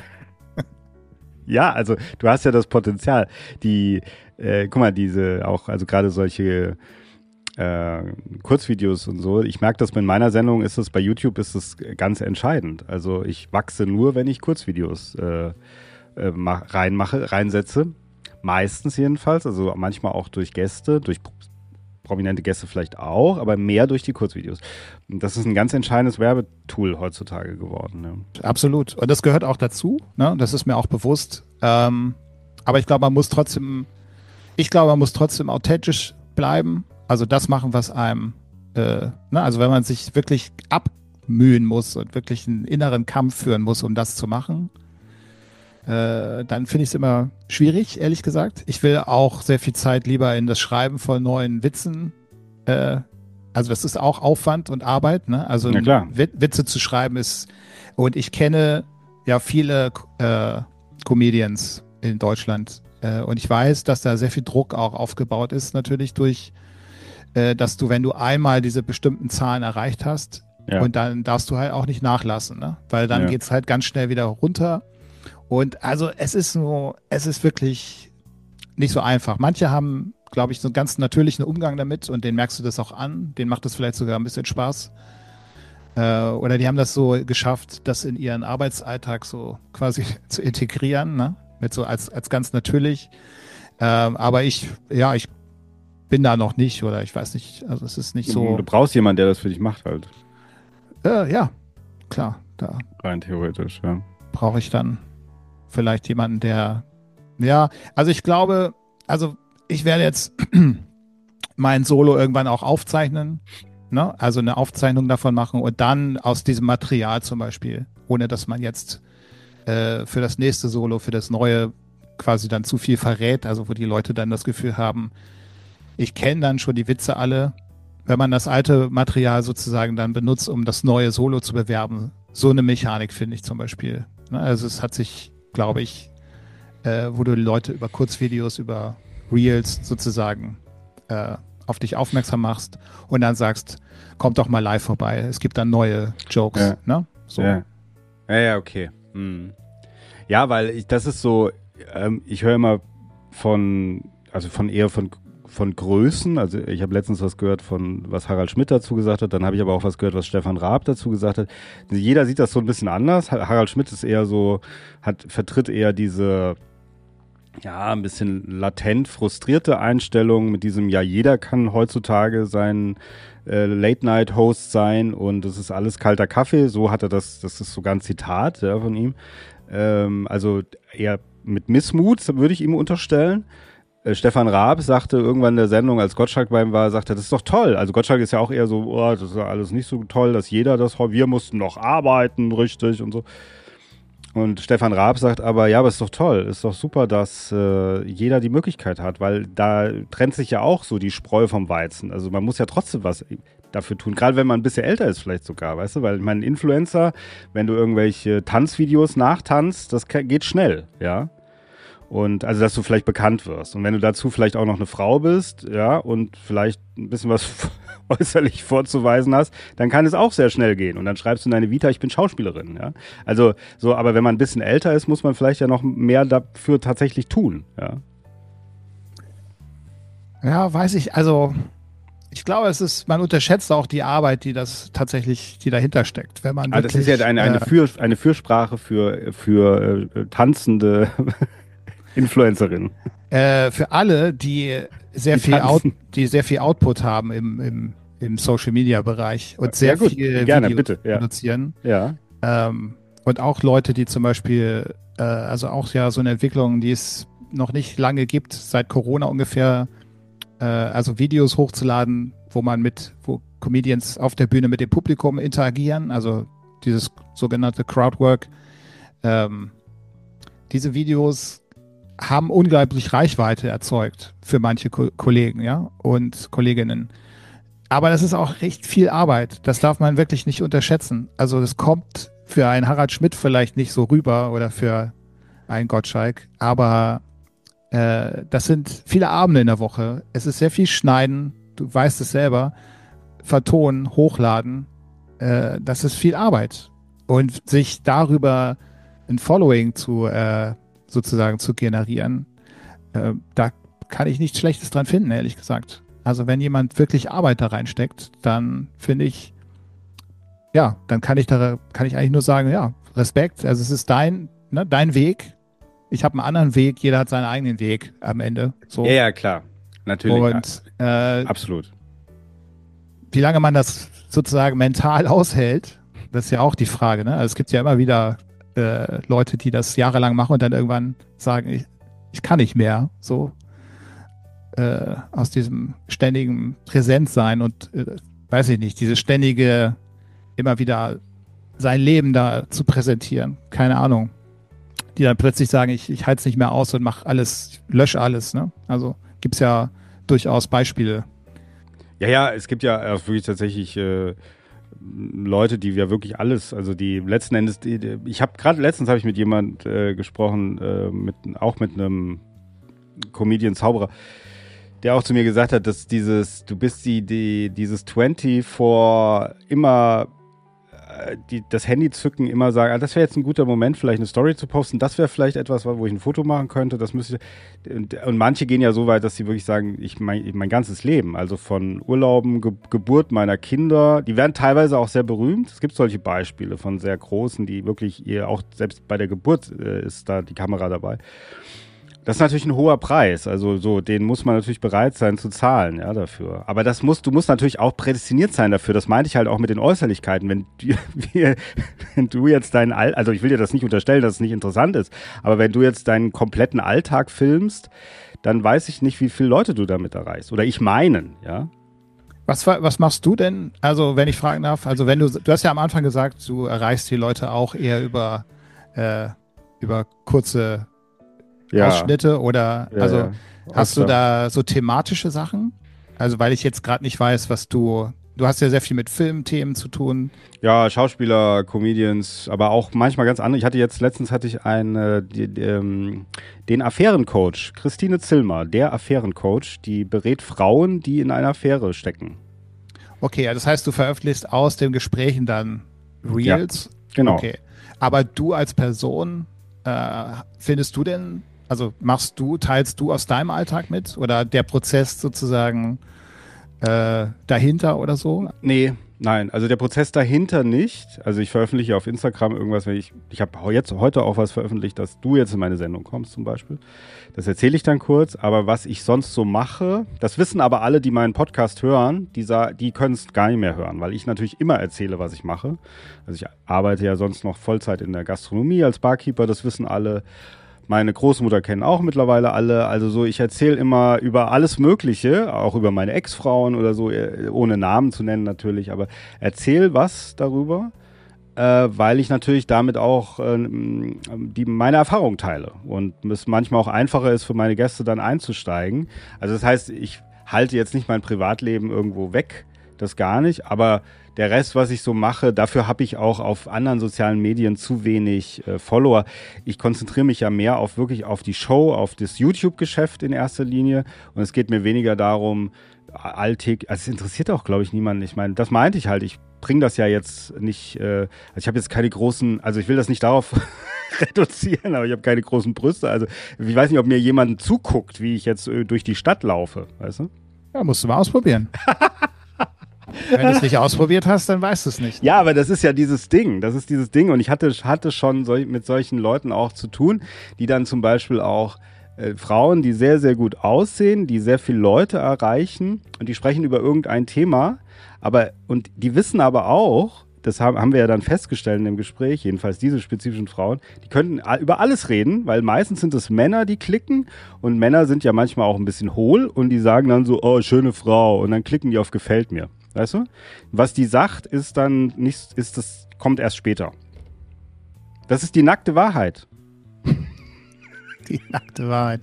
S2: Ja, also du hast ja das Potenzial. Guck mal, also gerade solche Kurzvideos und so. Ich merke das in meiner Sendung, bei YouTube ist es ganz entscheidend. Also ich wachse nur, wenn ich Kurzvideos reinsetze, Meistens jedenfalls, also manchmal auch durch Gäste, durch prominente Gäste vielleicht auch, aber mehr durch die Kurzvideos. Und das ist ein ganz entscheidendes Werbetool heutzutage geworden. Ne?
S3: Absolut. Und das gehört auch dazu, ne? Das ist mir auch bewusst. Aber ich glaube, man muss trotzdem authentisch bleiben. Also das machen, was einem, also wenn man sich wirklich abmühen muss und wirklich einen inneren Kampf führen muss, um das zu machen, dann finde ich es immer schwierig, ehrlich gesagt. Ich will auch sehr viel Zeit lieber in das Schreiben von neuen Witzen. Also das ist auch Aufwand und Arbeit, ne? Also Witze zu schreiben ist, und ich kenne ja viele Comedians in Deutschland, und ich weiß, dass da sehr viel Druck auch aufgebaut ist, natürlich durch, dass du, wenn du einmal diese bestimmten Zahlen erreicht hast, und dann darfst du halt auch nicht nachlassen, ne? Weil dann geht's halt ganz schnell wieder runter. Und also es ist wirklich nicht so einfach. Manche haben, glaube ich, so einen ganz natürlichen Umgang damit und denen merkst du das auch an. Denen macht das vielleicht sogar ein bisschen Spaß. Oder die haben das so geschafft, das in ihren Arbeitsalltag so quasi zu integrieren, ne? Mit so als ganz natürlich. Aber ich bin da noch nicht, oder ich weiß nicht, also es ist nicht so.
S2: Du brauchst jemanden, der das für dich macht halt.
S3: Ja, klar. Da
S2: rein theoretisch, ja.
S3: Brauche ich dann vielleicht jemanden, der, also ich glaube, also ich werde jetzt mein Solo irgendwann auch aufzeichnen, ne? Also eine Aufzeichnung davon machen und dann aus diesem Material zum Beispiel, ohne dass man jetzt für das nächste Solo, für das neue quasi dann zu viel verrät, also wo die Leute dann das Gefühl haben, ich kenne dann schon die Witze alle, wenn man das alte Material sozusagen dann benutzt, um das neue Solo zu bewerben. So eine Mechanik finde ich zum Beispiel. Ne? Also es hat sich, glaube ich, wo du die Leute über Kurzvideos, über Reels sozusagen auf dich aufmerksam machst und dann sagst, kommt doch mal live vorbei. Es gibt dann neue Jokes.
S2: Ja.
S3: Ne? So.
S2: Ja, okay. Hm. Ja, weil das ist so, ich höre immer von Größen, also ich habe letztens was gehört was Harald Schmidt dazu gesagt hat, dann habe ich aber auch was gehört, was Stefan Raab dazu gesagt hat. Jeder sieht das so ein bisschen anders. Harald Schmidt ist eher so, vertritt eher diese, ein bisschen latent frustrierte Einstellung mit diesem, jeder kann heutzutage sein Late-Night-Host sein und das ist alles kalter Kaffee, so hat er das ist sogar ein Zitat von ihm. Also eher mit Missmut, würde ich ihm unterstellen. Stefan Raab sagte irgendwann in der Sendung, als Gottschalk bei ihm war, sagte, das ist doch toll. Also Gottschalk ist ja auch eher so, das ist ja alles nicht so toll, dass jeder wir mussten noch arbeiten, richtig und so. Und Stefan Raab sagt aber, aber ist doch toll, ist doch super, dass jeder die Möglichkeit hat, weil da trennt sich ja auch so die Spreu vom Weizen. Also man muss ja trotzdem was dafür tun, gerade wenn man ein bisschen älter ist vielleicht sogar, weißt du, weil ich meine, Influencer, wenn du irgendwelche Tanzvideos nachtanzt, das geht schnell, ja. Und also, dass du vielleicht bekannt wirst. Und wenn du dazu vielleicht auch noch eine Frau bist, und vielleicht ein bisschen was äußerlich vorzuweisen hast, dann kann es auch sehr schnell gehen. Und dann schreibst du in deine Vita, ich bin Schauspielerin, ja. Also, so, aber wenn man ein bisschen älter ist, muss man vielleicht ja noch mehr dafür tatsächlich tun, ja.
S3: Ja, weiß ich, also ich glaube, man unterschätzt auch die Arbeit, die dahinter steckt. Wenn man
S2: das ist ja eine Fürsprache für tanzende Influencerin.
S3: Für alle, die sehr viel Output haben im Social Media Bereich und sehr viel Videos produzieren.
S2: Ja.
S3: Und auch Leute, die zum Beispiel, also auch so eine Entwicklung, die es noch nicht lange gibt, seit Corona ungefähr, also Videos hochzuladen, wo Comedians auf der Bühne mit dem Publikum interagieren, also dieses sogenannte Crowdwork. Diese Videos haben unglaublich Reichweite erzeugt für manche Kollegen, und Kolleginnen. Aber das ist auch recht viel Arbeit. Das darf man wirklich nicht unterschätzen. Also das kommt für einen Harald Schmidt vielleicht nicht so rüber oder für einen Gottschalk, aber das sind viele Abende in der Woche. Es ist sehr viel Schneiden, du weißt es selber, vertonen, hochladen. Das ist viel Arbeit. Und sich darüber ein Following sozusagen zu generieren, da kann ich nichts Schlechtes dran finden, ehrlich gesagt. Also wenn jemand wirklich Arbeit da reinsteckt, dann finde ich, dann kann ich eigentlich nur sagen, Respekt. Also es ist dein Weg ich habe einen anderen Weg, jeder hat seinen eigenen Weg am Ende. So.
S2: Ja, klar. Natürlich.
S3: Und
S2: absolut.
S3: Wie lange man das sozusagen mental aushält, das ist ja auch die Frage. Ne? Also es gibt ja immer wieder Leute, die das jahrelang machen und dann irgendwann sagen, ich kann nicht mehr. So aus diesem ständigen Präsentsein und weiß ich nicht, diese ständige immer wieder sein Leben da zu präsentieren. Keine Ahnung. Die dann plötzlich sagen, ich halte es nicht mehr aus und mache alles, lösche alles. Ne? Also gibt es ja durchaus Beispiele.
S2: Ja, es gibt ja auch wirklich tatsächlich Leute, die ja wirklich alles, also die letzten Endes, ich habe gerade letztens habe ich mit jemand gesprochen, auch mit einem Comedian-Zauberer, der auch zu mir gesagt hat, dass du bist dieses 24 immer das Handy zücken, immer sagen, das wäre jetzt ein guter Moment, vielleicht eine Story zu posten, das wäre vielleicht etwas, wo ich ein Foto machen könnte, das müsste und manche gehen ja so weit, dass sie wirklich sagen, mein ganzes Leben, also von Urlauben, Geburt meiner Kinder, die werden teilweise auch sehr berühmt, es gibt solche Beispiele von sehr großen, die wirklich auch selbst bei der Geburt ist da die Kamera dabei. Das ist natürlich ein hoher Preis, also so, den muss man natürlich bereit sein zu zahlen, ja, dafür. Aber du musst natürlich auch prädestiniert sein dafür, das meinte ich halt auch mit den Äußerlichkeiten. Wenn du jetzt also ich will dir das nicht unterstellen, dass es nicht interessant ist, aber wenn du jetzt deinen kompletten Alltag filmst, dann weiß ich nicht, wie viele Leute du damit erreichst. Oder ich meinen, ja.
S3: Was machst du denn, also wenn ich fragen darf, also wenn du hast ja am Anfang gesagt, du erreichst die Leute auch eher über kurze Ausschnitte oder hast du da so thematische Sachen? Also weil ich jetzt gerade nicht weiß, was du hast ja sehr viel mit Filmthemen zu tun.
S2: Ja, Schauspieler, Comedians, aber auch manchmal ganz andere. Letztens hatte ich den Affärencoach, Christine Zillmer, der Affärencoach, die berät Frauen, die in einer Affäre stecken.
S3: Okay, das heißt, du veröffentlichst aus den Gesprächen dann Reels?
S2: Ja, genau.
S3: Okay. Aber du als Person, findest du denn, also teilst du aus deinem Alltag mit oder der Prozess sozusagen dahinter oder so?
S2: Nein, also der Prozess dahinter nicht. Also ich veröffentliche auf Instagram irgendwas, ich habe heute auch was veröffentlicht, dass du jetzt in meine Sendung kommst zum Beispiel. Das erzähle ich dann kurz, aber was ich sonst so mache, das wissen aber alle, die meinen Podcast hören, die können es gar nicht mehr hören, weil ich natürlich immer erzähle, was ich mache. Also ich arbeite ja sonst noch Vollzeit in der Gastronomie als Barkeeper, das wissen alle. Meine Großmutter kennen auch mittlerweile alle. Also so, ich erzähle immer über alles Mögliche, auch über meine Ex-Frauen oder so, ohne Namen zu nennen natürlich, aber erzähl was darüber, weil ich natürlich damit auch meine Erfahrung teile und es manchmal auch einfacher ist für meine Gäste dann einzusteigen. Also das heißt, ich halte jetzt nicht mein Privatleben irgendwo weg, das gar nicht, aber der Rest, was ich so mache, dafür habe ich auch auf anderen sozialen Medien zu wenig Follower. Ich konzentriere mich ja mehr wirklich auf die Show, auf das YouTube-Geschäft in erster Linie. Und es geht mir weniger darum, also es interessiert auch, glaube ich, niemanden. Ich meine, das meinte ich halt. Ich bringe das ja jetzt nicht, also ich habe jetzt keine großen, also ich will das nicht darauf reduzieren, aber ich habe keine großen Brüste. Also ich weiß nicht, ob mir jemand zuguckt, wie ich jetzt durch die Stadt laufe, weißt du?
S3: Ja, musst du mal ausprobieren. Wenn du es nicht ausprobiert hast, dann weißt du es nicht.
S2: Ja, aber das ist ja dieses Ding. Das ist dieses Ding. Und ich hatte schon mit solchen Leuten auch zu tun, die dann zum Beispiel auch Frauen, die sehr, sehr gut aussehen, die sehr viele Leute erreichen und die sprechen über irgendein Thema. Und die wissen aber auch, das haben wir ja dann festgestellt in dem Gespräch, jedenfalls diese spezifischen Frauen, die könnten über alles reden, weil meistens sind es Männer, die klicken und Männer sind ja manchmal auch ein bisschen hohl und die sagen dann so, oh, schöne Frau und dann klicken die auf gefällt mir. Weißt du? Was die sagt, ist dann nicht, das kommt erst später. Das ist die nackte Wahrheit.
S3: Die nackte Wahrheit.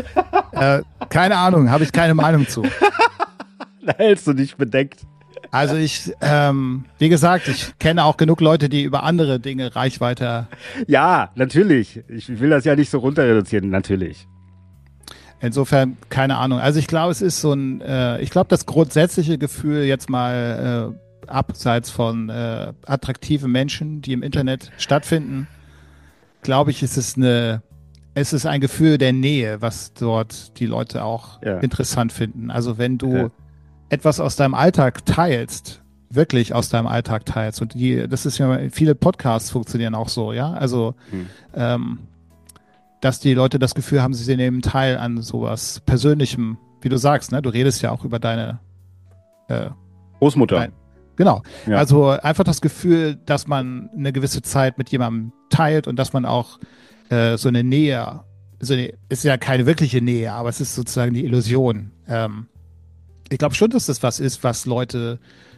S3: Keine Ahnung, habe ich keine Meinung zu.
S2: Da hältst du dich bedeckt.
S3: Also wie gesagt, ich kenne auch genug Leute, die über andere Dinge Reichweite.
S2: Ja, natürlich. Ich will das ja nicht so runter reduzieren, natürlich.
S3: Insofern, keine Ahnung. Also ich glaube, es ist ich glaube, das grundsätzliche Gefühl jetzt mal abseits von attraktiven Menschen, die im Internet stattfinden, glaube ich, es ist ein Gefühl der Nähe, was dort die Leute auch interessant finden. Also wenn du etwas aus deinem Alltag teilst, wirklich aus deinem Alltag teilst, und das ist ja, viele Podcasts funktionieren auch so, ja, also dass die Leute das Gefühl haben, sie nehmen teil an sowas Persönlichem, wie du sagst, ne? Du redest ja auch über deine
S2: Großmutter.
S3: Genau.
S2: Ja.
S3: Also einfach das Gefühl, dass man eine gewisse Zeit mit jemandem teilt und dass man auch so eine Nähe, ist ja keine wirkliche Nähe, aber es ist sozusagen die Illusion. Ich glaube schon, dass das was ist, was Leute,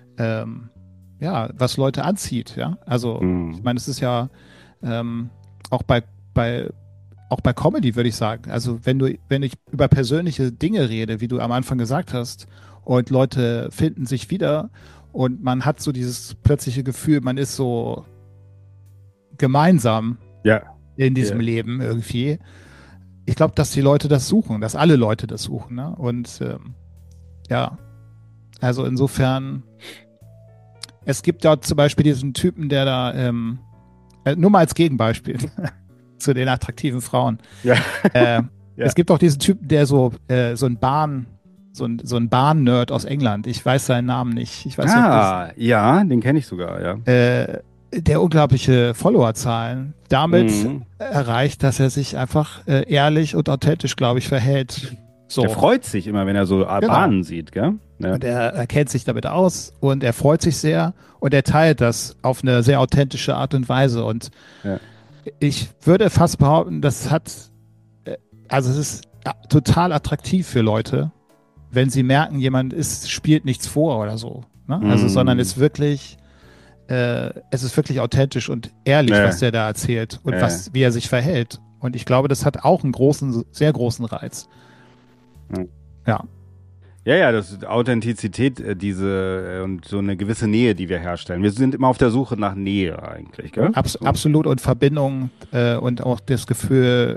S3: was Leute anzieht, ja. Also ich meine, es ist ja auch bei Comedy, würde ich sagen. Also wenn ich über persönliche Dinge rede, wie du am Anfang gesagt hast, und Leute finden sich wieder und man hat so dieses plötzliche Gefühl, man ist so gemeinsam in diesem Leben irgendwie. Ich glaube, dass die Leute das suchen, dass alle Leute das suchen. Ne? Und also insofern, es gibt dort zum Beispiel diesen Typen, der da, nur mal als Gegenbeispiel zu den attraktiven Frauen.
S2: Ja.
S3: Es gibt auch diesen Typen, der so ein Bahn-Nerd aus England. Ich weiß seinen Namen nicht. Ich weiß nicht,
S2: den kenne ich sogar, ja.
S3: Der unglaubliche Followerzahlen damit erreicht, dass er sich einfach ehrlich und authentisch, glaube ich, verhält. So.
S2: Der freut sich immer, wenn er so Bahnen sieht, gell? Ja.
S3: Und er kennt sich damit aus und er freut sich sehr und er teilt das auf eine sehr authentische Art und Weise. Und ich würde fast behaupten, es ist total attraktiv für Leute, wenn sie merken, jemand spielt nichts vor oder so. Ne? Also, sondern es ist wirklich authentisch und ehrlich, was der da erzählt und wie er sich verhält. Und ich glaube, das hat auch einen sehr großen Reiz. Ja.
S2: Ja, das ist Authentizität, und so eine gewisse Nähe, die wir herstellen. Wir sind immer auf der Suche nach Nähe eigentlich, gell?
S3: Absolut, und Verbindung und auch das Gefühl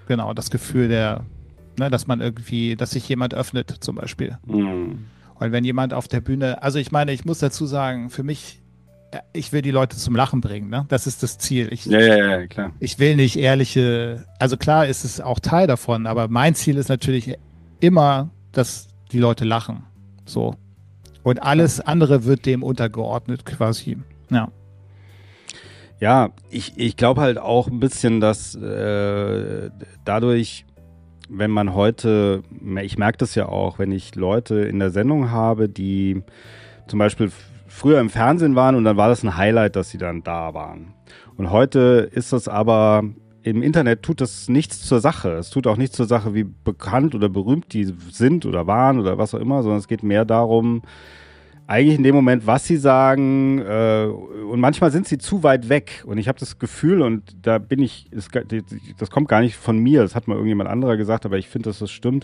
S3: dass man irgendwie, dass sich jemand öffnet zum Beispiel. Und wenn jemand auf der Bühne, also ich meine, ich muss dazu sagen, für mich, ich will die Leute zum Lachen bringen, ne? Das ist das Ziel.
S2: Klar.
S3: Ich will nicht also klar ist es auch Teil davon, aber mein Ziel ist natürlich immer, dass die Leute lachen. So. Und alles andere wird dem untergeordnet quasi. Ja.
S2: Ja, ich glaube halt auch ein bisschen, dass dadurch, wenn man heute, ich merke das ja auch, wenn ich Leute in der Sendung habe, die zum Beispiel früher im Fernsehen waren und dann war das ein Highlight, dass sie dann da waren. Und heute ist das aber, im Internet tut das nichts zur Sache. Es tut auch nichts zur Sache, wie bekannt oder berühmt die sind oder waren oder was auch immer, sondern es geht mehr darum, eigentlich in dem Moment, was sie sagen, und manchmal sind sie zu weit weg und ich habe das Gefühl, und da bin ich, das kommt gar nicht von mir, das hat mal irgendjemand anderer gesagt, aber ich finde, dass das stimmt,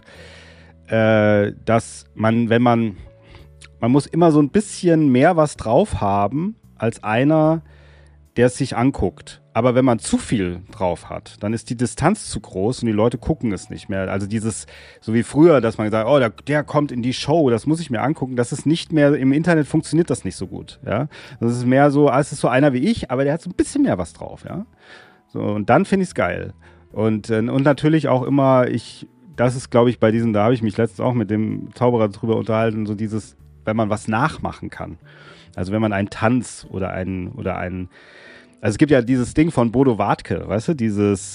S2: dass man muss immer so ein bisschen mehr was drauf haben, als einer, der es sich anguckt. Aber wenn man zu viel drauf hat, dann ist die Distanz zu groß und die Leute gucken es nicht mehr. Also dieses, so wie früher, dass man sagt, oh, der kommt in die Show, das muss ich mir angucken. Das ist nicht mehr, im Internet funktioniert das nicht so gut. Ja, das ist mehr so, es ist so einer wie ich, aber der hat so ein bisschen mehr was drauf. Ja, so, und dann finde ich es geil. Und natürlich auch immer, das ist, glaube ich, bei diesen, da habe ich mich letztens auch mit dem Zauberer drüber unterhalten, so dieses, wenn man was nachmachen kann. Also wenn man einen Tanz oder einen also es gibt ja dieses Ding von Bodo Wartke, weißt du, dieses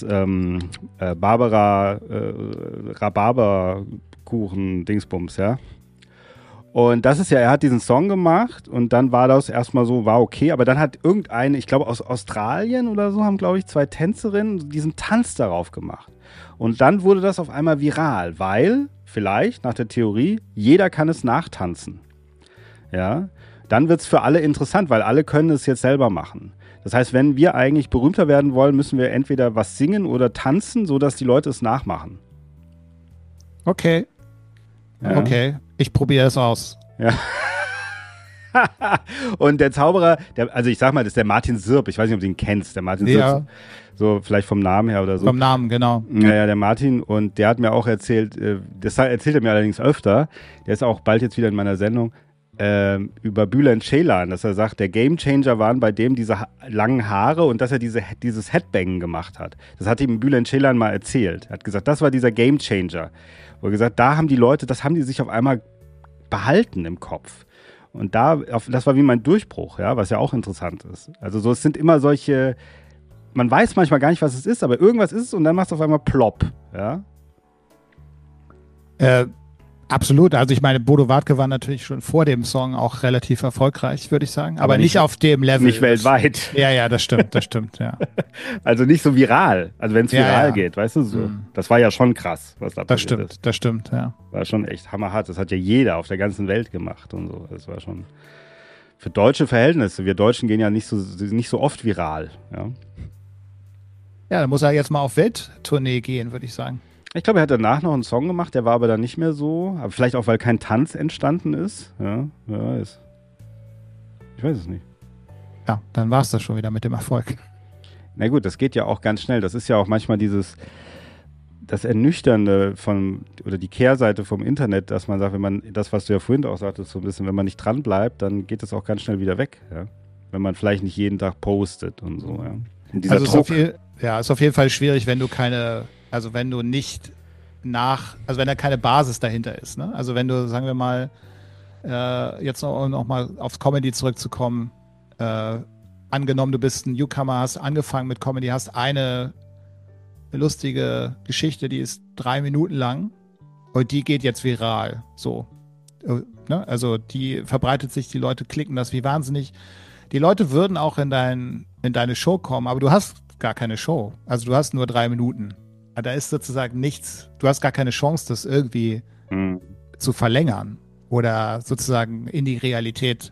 S2: Rhabarberkuchen-Dingsbums, ja. Und das ist ja, er hat diesen Song gemacht und dann war das erstmal so, war okay, aber dann hat irgendeine, ich glaube aus Australien oder so, haben glaube ich 2 Tänzerinnen diesen Tanz darauf gemacht. Und dann wurde das auf einmal viral, weil vielleicht, nach der Theorie, jeder kann es nachtanzen. Ja, dann wird es für alle interessant, weil alle können es jetzt selber machen. Das heißt, wenn wir eigentlich berühmter werden wollen, müssen wir entweder was singen oder tanzen, sodass die Leute es nachmachen.
S3: Okay. Ja. Okay, ich probiere es aus.
S2: Ja. Und der Zauberer, also ich sag mal, das ist der Martin Sirp. Ich weiß nicht, ob du ihn kennst. Der Martin Sirp. So vielleicht vom Namen her oder so.
S3: Vom Namen, genau.
S2: Ja, der Martin. Und der hat mir auch erzählt, das erzählt er mir allerdings öfter, der ist auch bald jetzt wieder in meiner Sendung, über Bülent Ceylan, dass er sagt, der Gamechanger waren bei dem diese langen Haare und dass er dieses Headbangen gemacht hat. Das hat ihm Bülent Ceylan mal erzählt. Er hat gesagt, das war dieser Gamechanger. Wo er gesagt, da haben die Leute, das haben die sich auf einmal behalten im Kopf. Und das war wie mein Durchbruch, ja, was ja auch interessant ist. Also so, es sind immer solche, man weiß manchmal gar nicht, was es ist, aber irgendwas ist es und dann macht es auf einmal plopp. Ja?
S3: Absolut. Also ich meine, Bodo Wartke war natürlich schon vor dem Song auch relativ erfolgreich, würde ich sagen. Aber nicht auf dem Level.
S2: Nicht weltweit.
S3: Ja, das stimmt, ja.
S2: Also nicht so viral. Also wenn es viral geht, weißt du so. Das war ja schon krass, was da passiert ist.
S3: Das stimmt, ja.
S2: War schon echt hammerhart. Das hat ja jeder auf der ganzen Welt gemacht und so. Das war schon für deutsche Verhältnisse. Wir Deutschen gehen ja nicht so oft viral.
S3: Ja, dann muss er jetzt mal auf Welttournee gehen, würde ich sagen.
S2: Ich glaube, er hat danach noch einen Song gemacht, der war aber dann nicht mehr so. Aber vielleicht auch, weil kein Tanz entstanden ist. Ja, wer weiß. Ich weiß es nicht.
S3: Ja, dann war es das schon wieder mit dem Erfolg.
S2: Na gut, das geht ja auch ganz schnell. Das ist ja auch manchmal das Ernüchternde oder die Kehrseite vom Internet, dass man sagt, wenn man das, was du ja vorhin auch sagtest, so ein bisschen, wenn man nicht dran bleibt, dann geht es auch ganz schnell wieder weg. Ja? Wenn man vielleicht nicht jeden Tag postet und so. Ja? Und dieser Druck.
S3: Ist auf jeden Fall schwierig, wenn da keine Basis dahinter ist. Ne? Also wenn du, sagen wir mal, jetzt noch mal aufs Comedy zurückzukommen, angenommen, du bist ein Newcomer, hast angefangen mit Comedy, hast eine lustige Geschichte, die ist 3 Minuten lang und die geht jetzt viral. So. Ne? Also die verbreitet sich, die Leute klicken das wie wahnsinnig. Die Leute würden auch in deine Show kommen, aber du hast gar keine Show. Also du hast nur 3 Minuten. Da ist sozusagen nichts, du hast gar keine Chance, das irgendwie zu verlängern oder sozusagen in die Realität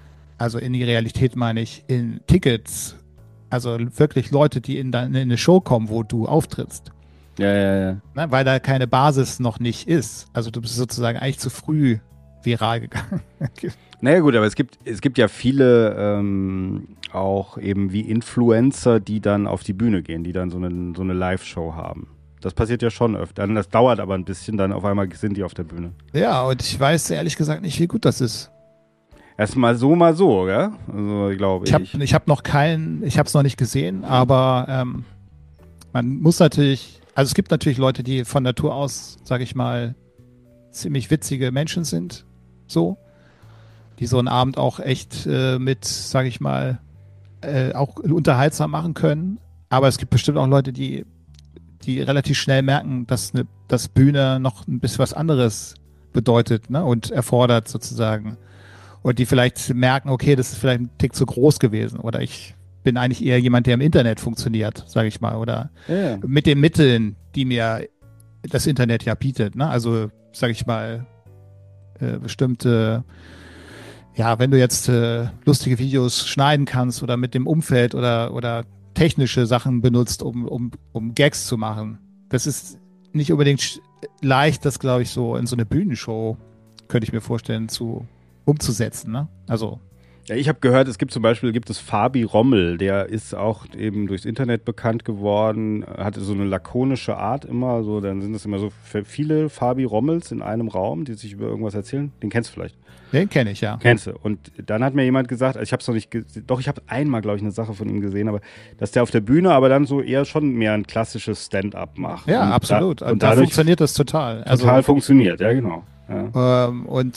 S3: meine ich, in Tickets, also wirklich Leute, die in eine Show kommen, wo du auftrittst.
S2: Ja.
S3: Ne, weil da keine Basis noch nicht ist. Also du bist sozusagen eigentlich zu früh viral gegangen.
S2: Naja gut, aber es gibt ja viele auch eben wie Influencer, die dann auf die Bühne gehen, die dann so eine Live-Show haben. Das passiert ja schon öfter. Das dauert aber ein bisschen, dann auf einmal sind die auf der Bühne.
S3: Ja, und ich weiß ehrlich gesagt nicht, wie gut das ist.
S2: Erst mal so, ja? Also glaube ich.
S3: Ich habe es noch nicht gesehen, aber man muss natürlich, also es gibt natürlich Leute, die von Natur aus, sage ich mal, ziemlich witzige Menschen sind, so, die so einen Abend auch echt mit, sage ich mal, auch unterhaltsam machen können. Aber es gibt bestimmt auch Leute, die relativ schnell merken, dass Bühne noch ein bisschen was anderes bedeutet, ne, und erfordert sozusagen. Und die vielleicht merken, okay, das ist vielleicht ein Tick zu groß gewesen oder ich bin eigentlich eher jemand, der im Internet funktioniert, sage ich mal, oder mit den Mitteln, die mir das Internet ja bietet, ne? Also, sage ich mal, bestimmte, ja, wenn du jetzt lustige Videos schneiden kannst oder mit dem Umfeld oder technische Sachen benutzt, um Gags zu machen. Das ist nicht unbedingt leicht, das, glaube ich, so in so eine Bühnenshow, könnte ich mir vorstellen, umzusetzen, ne? Also.
S2: Ja, ich habe gehört, es gibt Fabi Rommel, der ist auch eben durchs Internet bekannt geworden, hatte so eine lakonische Art immer, so, dann sind es immer so viele Fabi Rommels in einem Raum, die sich über irgendwas erzählen. Den kennst du vielleicht?
S3: Den kenne ich, ja.
S2: Kennst du. Und dann hat mir jemand gesagt, also ich habe es noch nicht gesehen, doch, ich habe einmal, glaube ich, eine Sache von ihm gesehen, aber dass der auf der Bühne aber dann so eher schon mehr ein klassisches Stand-up macht.
S3: Ja,
S2: und
S3: absolut. Und da funktioniert das total.
S2: Total funktioniert, ja, genau. Ja.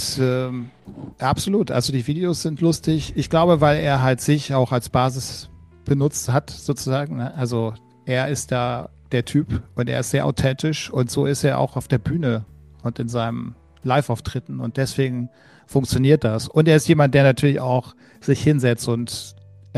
S3: Absolut, also die Videos sind lustig. Ich glaube, weil er halt sich auch als Basis benutzt hat, sozusagen. Ne? Also er ist da der Typ und er ist sehr authentisch und so ist er auch auf der Bühne und in seinem Live-Auftritten und deswegen funktioniert das. Und er ist jemand, der natürlich auch sich hinsetzt und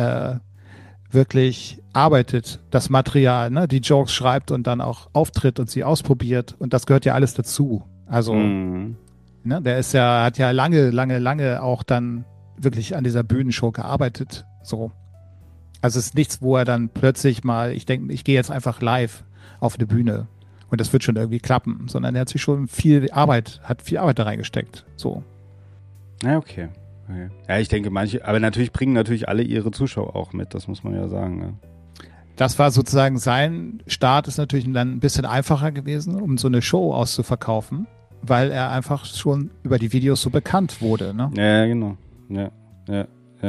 S3: wirklich arbeitet, das Material, ne? Die Jokes schreibt und dann auch auftritt und sie ausprobiert und das gehört ja alles dazu. Also, ne, hat ja lange auch dann wirklich an dieser Bühnenshow gearbeitet. So. Also es ist nichts, wo er dann plötzlich mal, ich denke, ich gehe jetzt einfach live auf eine Bühne und das wird schon irgendwie klappen, sondern er hat sich schon viel Arbeit da reingesteckt. So.
S2: Ja, okay. Ja, ich denke, aber natürlich bringen alle ihre Zuschauer auch mit, das muss man ja sagen. Ne?
S3: Das war sozusagen sein Start, ist natürlich dann ein bisschen einfacher gewesen, um so eine Show auszuverkaufen. Weil er einfach schon über die Videos so bekannt wurde, ne?
S2: Ja, genau. Ja.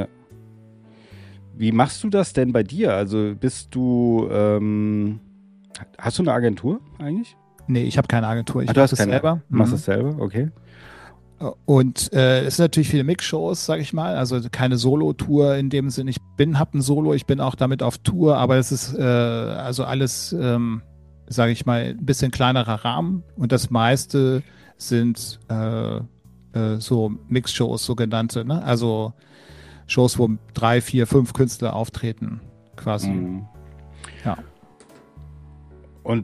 S2: Wie machst du das denn bei dir? Also bist du, hast du eine Agentur eigentlich?
S3: Nee, ich habe keine Agentur. Ich
S2: mache das
S3: selber.
S2: Machst das selber, okay.
S3: Und es sind natürlich viele Mix-Shows, sag ich mal, also keine Solo-Tour in dem Sinne. Habe ein Solo, ich bin auch damit auf Tour, aber es ist also alles, sage ich mal, ein bisschen kleinerer Rahmen und das meiste sind so Mix-Shows, sogenannte, ne? Also Shows, wo 3, 4, 5 Künstler auftreten, quasi.
S2: Mhm.
S3: Ja.
S2: Und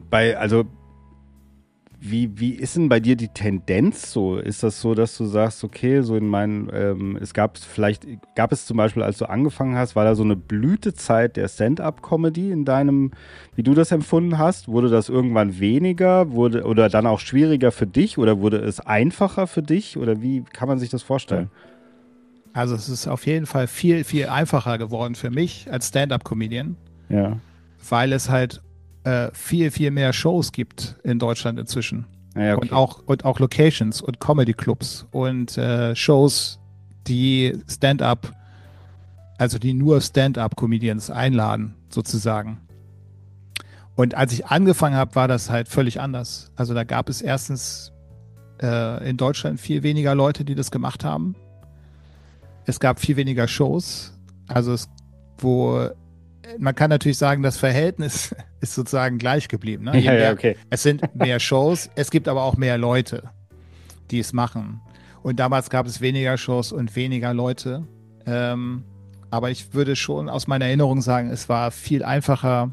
S2: wie ist denn bei dir die Tendenz so? Ist das so, dass du sagst, okay, so in meinen, gab es zum Beispiel, als du angefangen hast, war da so eine Blütezeit der Stand-up-Comedy in deinem, wie du das empfunden hast? Wurde das irgendwann weniger, oder dann auch schwieriger für dich, oder wurde es einfacher für dich, oder wie kann man sich das vorstellen?
S3: Also es ist auf jeden Fall viel, viel einfacher geworden für mich als Stand-up-Comedian,
S2: Ja.
S3: weil es halt viel, viel mehr Shows gibt in Deutschland inzwischen.
S2: Ja, okay.
S3: Und auch Locations und Comedy-Clubs und Shows, die Stand-up, also die nur Stand-up-Comedians einladen, sozusagen. Und als ich angefangen habe, war das halt völlig anders. Also da gab es erstens in Deutschland viel weniger Leute, die das gemacht haben. Es gab viel weniger Shows. Also man kann natürlich sagen, das Verhältnis ist sozusagen gleich geblieben. Ne?
S2: Ja, okay.
S3: Es sind mehr Shows, es gibt aber auch mehr Leute, die es machen. Und damals gab es weniger Shows und weniger Leute. Aber ich würde schon aus meiner Erinnerung sagen, es war viel einfacher.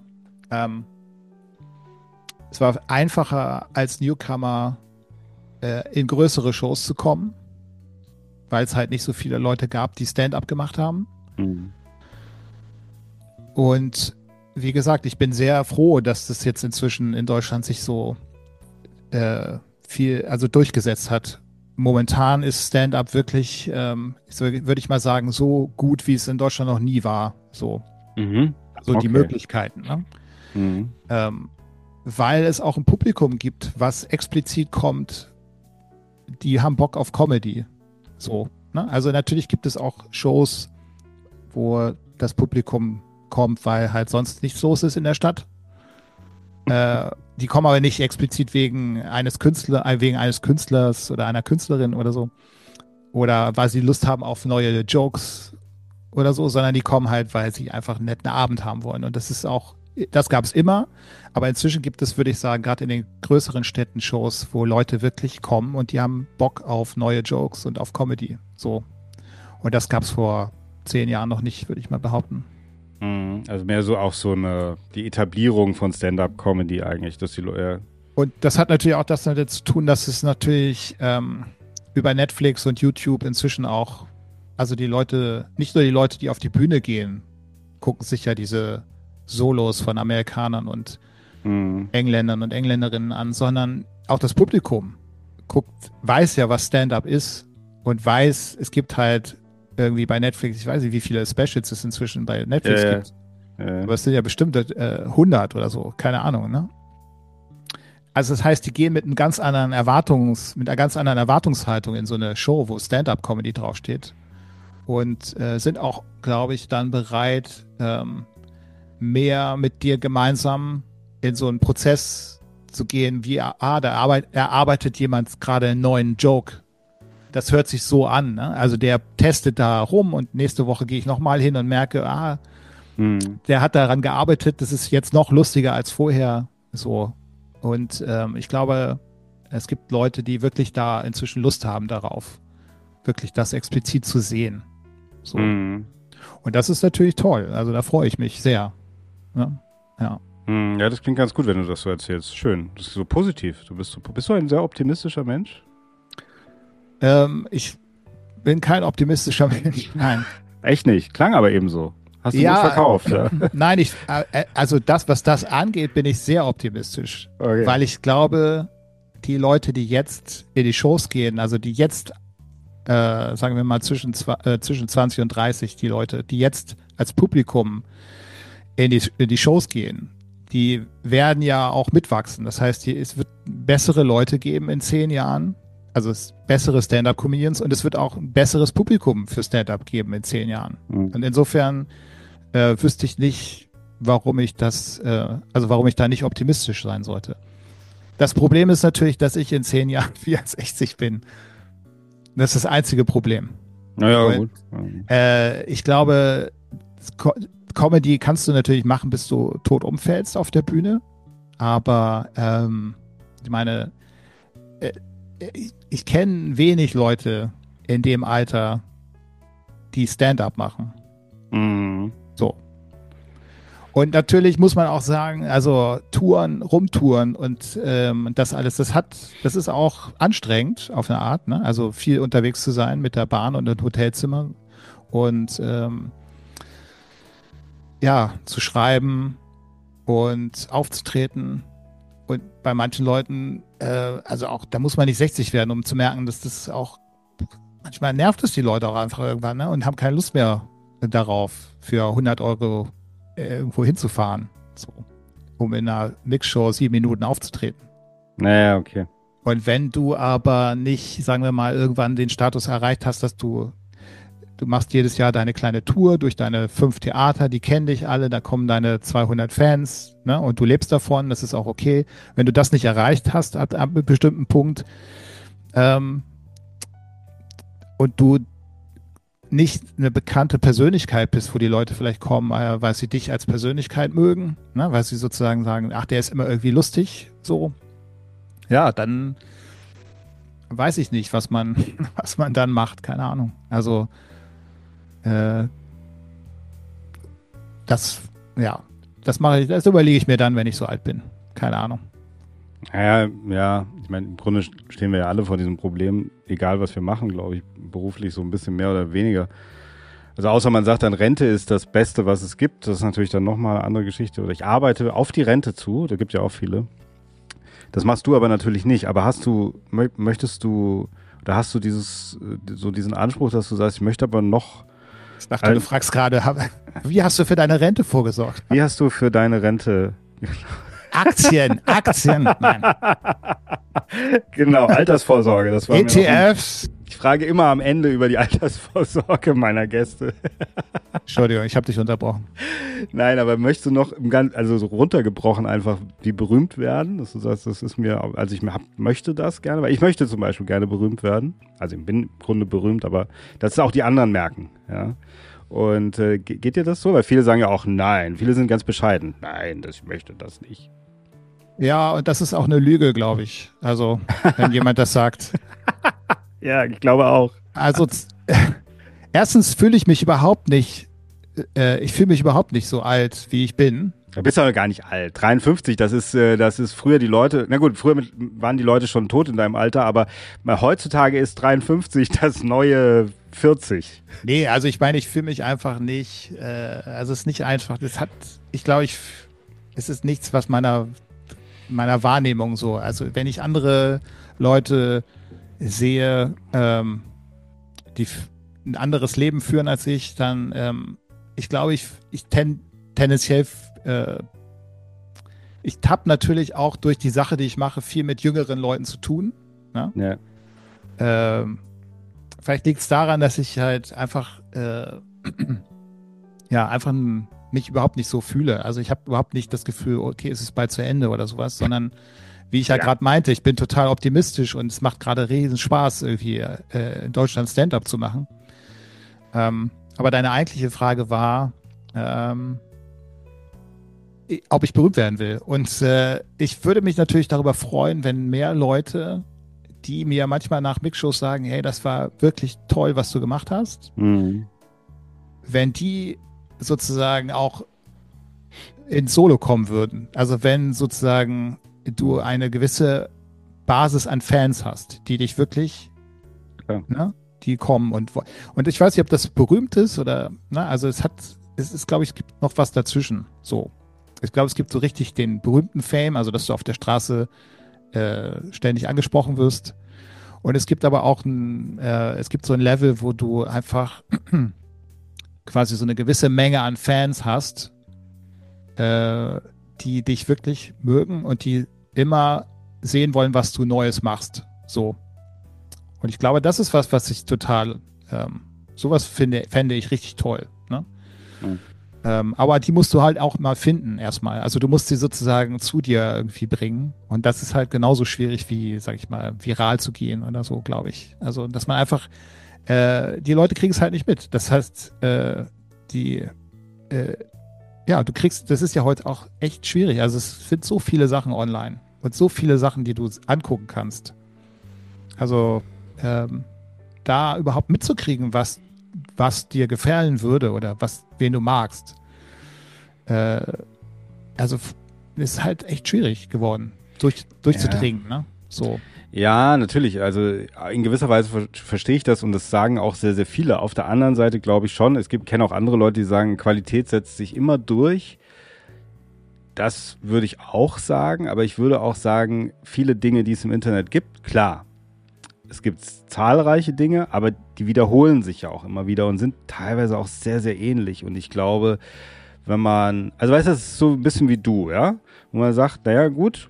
S3: Es war einfacher als Newcomer in größere Shows zu kommen, weil es halt nicht so viele Leute gab, die Stand-up gemacht haben.
S2: Mhm.
S3: Und wie gesagt, ich bin sehr froh, dass das jetzt inzwischen in Deutschland sich so viel, also durchgesetzt hat. Momentan ist Stand-up wirklich, würde ich mal sagen, so gut, wie es in Deutschland noch nie war. So, also
S2: Okay.
S3: die Möglichkeiten. Ne?
S2: Mhm.
S3: Weil es auch ein Publikum gibt, was explizit kommt, die haben Bock auf Comedy. So, ne? Also natürlich gibt es auch Shows, wo das Publikum kommt, weil halt sonst nichts los ist in der Stadt. Die kommen aber nicht explizit wegen eines Künstlers oder einer Künstlerin oder so. Oder weil sie Lust haben auf neue Jokes oder so, sondern die kommen halt, weil sie einfach einen netten Abend haben wollen. Und das gab es immer. Aber inzwischen gibt es, würde ich sagen, gerade in den größeren Städten Shows, wo Leute wirklich kommen und die haben Bock auf neue Jokes und auf Comedy. So. Und das gab es vor 10 Jahren noch nicht, würde ich mal behaupten.
S2: Also mehr so auch die Etablierung von Stand-up-Comedy eigentlich, dass die Leute.
S3: Und das hat natürlich auch das damit zu tun, dass es natürlich über Netflix und YouTube inzwischen auch, also die Leute, nicht nur die Leute, die auf die Bühne gehen, gucken sich ja diese Solos von Amerikanern und Engländern und Engländerinnen an, sondern auch das Publikum weiß ja, was Stand-up ist und weiß, es gibt halt irgendwie bei Netflix, ich weiß nicht, wie viele Specials es inzwischen bei Netflix gibt, aber es sind ja bestimmt 100 oder so, keine Ahnung, ne? Also das heißt, die gehen mit einer ganz anderen Erwartungshaltung in so eine Show, wo Stand-up-Comedy draufsteht und sind auch, glaube ich, dann bereit, mehr mit dir gemeinsam in so einen Prozess zu gehen, wie erarbeitet jemand gerade einen neuen Joke. Das hört sich so an, ne? Also der testet da rum und nächste Woche gehe ich nochmal hin und merke, der hat daran gearbeitet, das ist jetzt noch lustiger als vorher, so. Und ich glaube, es gibt Leute, die wirklich da inzwischen Lust haben darauf, wirklich das explizit zu sehen. So. Und das ist natürlich toll, also da freue ich mich sehr. Ne? Ja.
S2: Ja, das klingt ganz gut, wenn du das so erzählst. Schön, das ist so positiv. Bist du ein sehr optimistischer Mensch?
S3: Ich bin kein optimistischer Mensch, nein.
S2: Echt nicht, klang aber eben so. Hast du gut verkauft. Ja.
S3: Nein, also was das angeht, bin ich sehr optimistisch.
S2: Okay.
S3: Weil ich glaube, die Leute, die jetzt in die Shows gehen, also die jetzt, sagen wir mal, zwischen 20 und 30, die Leute, die jetzt als Publikum in die Shows gehen, die werden ja auch mitwachsen. Das heißt, es wird bessere Leute geben in 10 Jahren, also bessere Stand-Up-Comedians und es wird auch ein besseres Publikum für Stand-Up geben in 10 Jahren. Und insofern wüsste ich nicht, warum ich da nicht optimistisch sein sollte. Das Problem ist natürlich, dass ich in 10 Jahren 64 bin. Das ist das einzige Problem.
S2: Naja, gut.
S3: Ich glaube, Comedy kannst du natürlich machen, bis du tot umfällst auf der Bühne. Aber ich meine, ich kenne wenig Leute in dem Alter, die Stand-up machen.
S2: Mhm.
S3: So. Und natürlich muss man auch sagen, also Touren, Rumtouren und das alles, das ist auch anstrengend auf eine Art, ne? Also viel unterwegs zu sein mit der Bahn und dem Hotelzimmer und ja, zu schreiben und aufzutreten. Und bei manchen Leuten, also auch, da muss man nicht 60 werden, um zu merken, dass das auch, manchmal nervt es die Leute auch einfach irgendwann, ne? Und haben keine Lust mehr darauf, für 100 Euro irgendwo hinzufahren, so, um in einer Mixshow 7 Minuten aufzutreten.
S2: Naja, okay.
S3: Und wenn du aber nicht, sagen wir mal, irgendwann den Status erreicht hast, dass du machst jedes Jahr deine kleine Tour durch deine 5 Theater, die kennen dich alle, da kommen deine 200 Fans, ne, und du lebst davon, das ist auch okay. Wenn du das nicht erreicht hast, ab einem bestimmten Punkt, und du nicht eine bekannte Persönlichkeit bist, wo die Leute vielleicht kommen, weil sie dich als Persönlichkeit mögen, ne, weil sie sozusagen sagen, ach, der ist immer irgendwie lustig, so. Ja, dann weiß ich nicht, was man dann macht, keine Ahnung. Also, das mache ich, das überlege ich mir dann, wenn ich so alt bin. Keine Ahnung.
S2: Ja, ich meine, im Grunde stehen wir ja alle vor diesem Problem, egal was wir machen, glaube ich, beruflich so ein bisschen mehr oder weniger. Also außer man sagt dann, Rente ist das Beste, was es gibt, das ist natürlich dann nochmal eine andere Geschichte. Oder ich arbeite auf die Rente zu, da gibt ja auch viele. Das machst du aber natürlich nicht. Aber möchtest du, oder hast du diesen Anspruch, dass du sagst, ich möchte aber noch...
S3: Ich dachte, du fragst gerade, wie hast du für deine Rente vorgesorgt?
S2: Wie hast du für deine Rente...
S3: Aktien, nein.
S2: Genau, Altersvorsorge. Das war
S3: ETFs.
S2: Ich frage immer am Ende über die Altersvorsorge meiner Gäste.
S3: Entschuldigung, ich habe dich unterbrochen.
S2: Nein, aber möchtest du noch also so runtergebrochen einfach wie berühmt werden? Dass du sagst, das ist mir, also ich möchte das gerne, weil ich möchte zum Beispiel gerne berühmt werden. Also ich bin im Grunde berühmt, aber das ist auch die anderen merken, ja. Und geht dir das so? Weil viele sagen ja auch nein. Viele sind ganz bescheiden. Nein, ich möchte das nicht.
S3: Ja, und das ist auch eine Lüge, glaube ich. Also, wenn jemand das sagt.
S2: Ja, ich glaube auch.
S3: Also, erstens fühle ich mich überhaupt nicht so alt, wie ich bin.
S2: Da bist du aber gar nicht alt. 53, das ist früher die Leute, na gut, früher waren die Leute schon tot in deinem Alter, aber heutzutage ist 53 das neue 40.
S3: Nee, also ich meine, ich fühle mich einfach nicht, also es ist nicht einfach, es ist nichts, was meiner Wahrnehmung so, also wenn ich andere Leute sehe, die ein anderes Leben führen als ich, dann, ich glaube, ich tendenziell, ich habe natürlich auch durch die Sache, die ich mache, viel mit jüngeren Leuten zu tun. Ne? Ja. Vielleicht liegt es daran, dass ich halt einfach, mich überhaupt nicht so fühle. Also ich habe überhaupt nicht das Gefühl, okay, es ist bald zu Ende oder sowas, sondern wie ich ja gerade meinte, ich bin total optimistisch und es macht gerade riesen Spaß, irgendwie in Deutschland Stand-up zu machen. Aber deine eigentliche Frage war, ob ich berühmt werden will. Und ich würde mich natürlich darüber freuen, wenn mehr Leute, die mir manchmal nach Mixshows sagen, hey, das war wirklich toll, was du gemacht hast, wenn die sozusagen auch ins Solo kommen würden. Also wenn sozusagen du eine gewisse Basis an Fans hast, die dich wirklich, ne, die kommen und ich weiß nicht, ob das berühmt ist oder, ne, also es ist, glaube ich, es gibt noch was dazwischen, so. Ich glaube, es gibt so richtig den berühmten Fame, also dass du auf der Straße ständig angesprochen wirst. Und es gibt aber auch es gibt so ein Level, wo du einfach quasi so eine gewisse Menge an Fans hast, die dich wirklich mögen und die immer sehen wollen, was du Neues machst. So. Und ich glaube, das ist was ich total, sowas fände ich richtig toll. Ne? Aber die musst du halt auch mal finden erstmal. Also du musst sie sozusagen zu dir irgendwie bringen. Und das ist halt genauso schwierig wie, sag ich mal, viral zu gehen oder so, glaube ich. Also, dass man einfach, die Leute kriegen es halt nicht mit. Das heißt, ja, du kriegst, das ist ja heute auch echt schwierig. Also es sind so viele Sachen online und so viele Sachen, die du angucken kannst. Also da überhaupt mitzukriegen, was dir gefallen würde oder wen du magst. Also ist halt echt schwierig geworden, durchzudringen, ne? So.
S2: Ja, natürlich. Also in gewisser Weise verstehe ich das und das sagen auch sehr, sehr viele. Auf der anderen Seite glaube ich schon, kenne auch andere Leute, die sagen, Qualität setzt sich immer durch. Das würde ich auch sagen, aber ich würde auch sagen, viele Dinge, die es im Internet gibt, klar, es gibt zahlreiche Dinge, aber die wiederholen sich ja auch immer wieder und sind teilweise auch sehr, sehr ähnlich. Und ich glaube, wenn man, also weißt du, das ist so ein bisschen wie du, ja? Wo man sagt, naja, gut,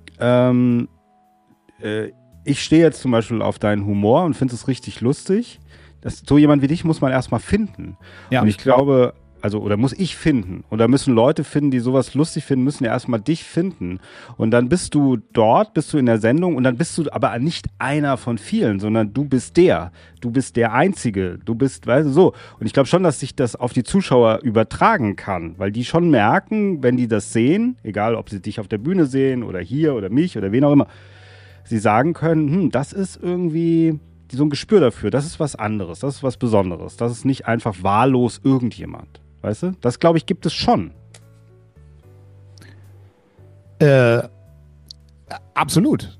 S2: ich stehe jetzt zum Beispiel auf deinen Humor und finde es richtig lustig. So jemand wie dich muss man erstmal finden.
S3: Ja.
S2: Und ich glaube, oder muss ich finden. Oder müssen Leute finden, die sowas lustig finden, müssen ja erstmal dich finden. Und dann bist du in der Sendung und dann bist du aber nicht einer von vielen, sondern du bist der Einzige. Du bist, weißt du, so. Und ich glaube schon, dass sich das auf die Zuschauer übertragen kann, weil die schon merken, wenn die das sehen, egal ob sie dich auf der Bühne sehen oder hier oder mich oder wen auch immer, sie sagen können, das ist irgendwie so ein Gespür dafür, das ist was anderes, das ist was Besonderes, das ist nicht einfach wahllos irgendjemand, weißt du? Das, glaube ich, gibt es schon.
S3: Absolut.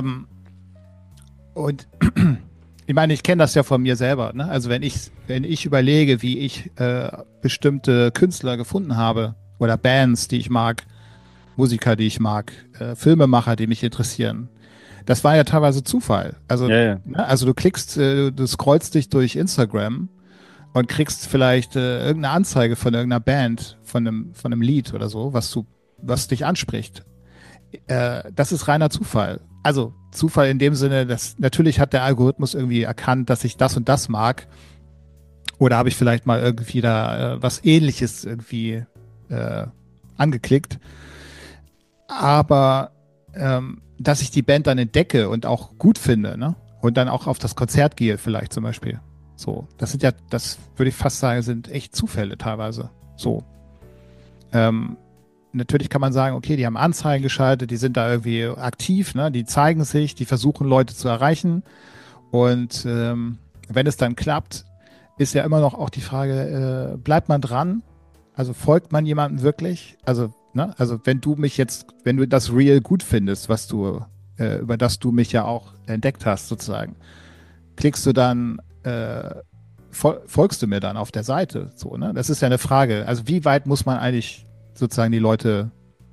S3: Und ich meine, ich kenne das ja von mir selber, ne? Also wenn ich überlege, wie ich bestimmte Künstler gefunden habe oder Bands, die ich mag, Musiker, die ich mag, Filmemacher, die mich interessieren, das war ja teilweise Zufall. Also,
S2: ja.
S3: Ne, also du du scrollst dich durch Instagram und kriegst vielleicht irgendeine Anzeige von irgendeiner Band, von einem Lied oder so, was dich anspricht. Das ist reiner Zufall. Also Zufall in dem Sinne, dass natürlich hat der Algorithmus irgendwie erkannt, dass ich das und das mag. Oder habe ich vielleicht mal irgendwie da was Ähnliches irgendwie angeklickt. Aber dass ich die Band dann entdecke und auch gut finde, ne? Und dann auch auf das Konzert gehe vielleicht zum Beispiel. So, das würde ich fast sagen, sind echt Zufälle teilweise. So. Natürlich kann man sagen, okay, die haben Anzeigen geschaltet, die sind da irgendwie aktiv, ne? Die zeigen sich, die versuchen Leute zu erreichen. Und wenn es dann klappt, ist ja immer noch auch die Frage, bleibt man dran? Also folgt man jemandem wirklich? Also wenn du das Reel gut findest, über das du mich ja auch entdeckt hast, sozusagen, klickst du dann, folgst du mir dann auf der Seite, so, ne? Das ist ja eine Frage. Also wie weit muss man eigentlich sozusagen die Leute,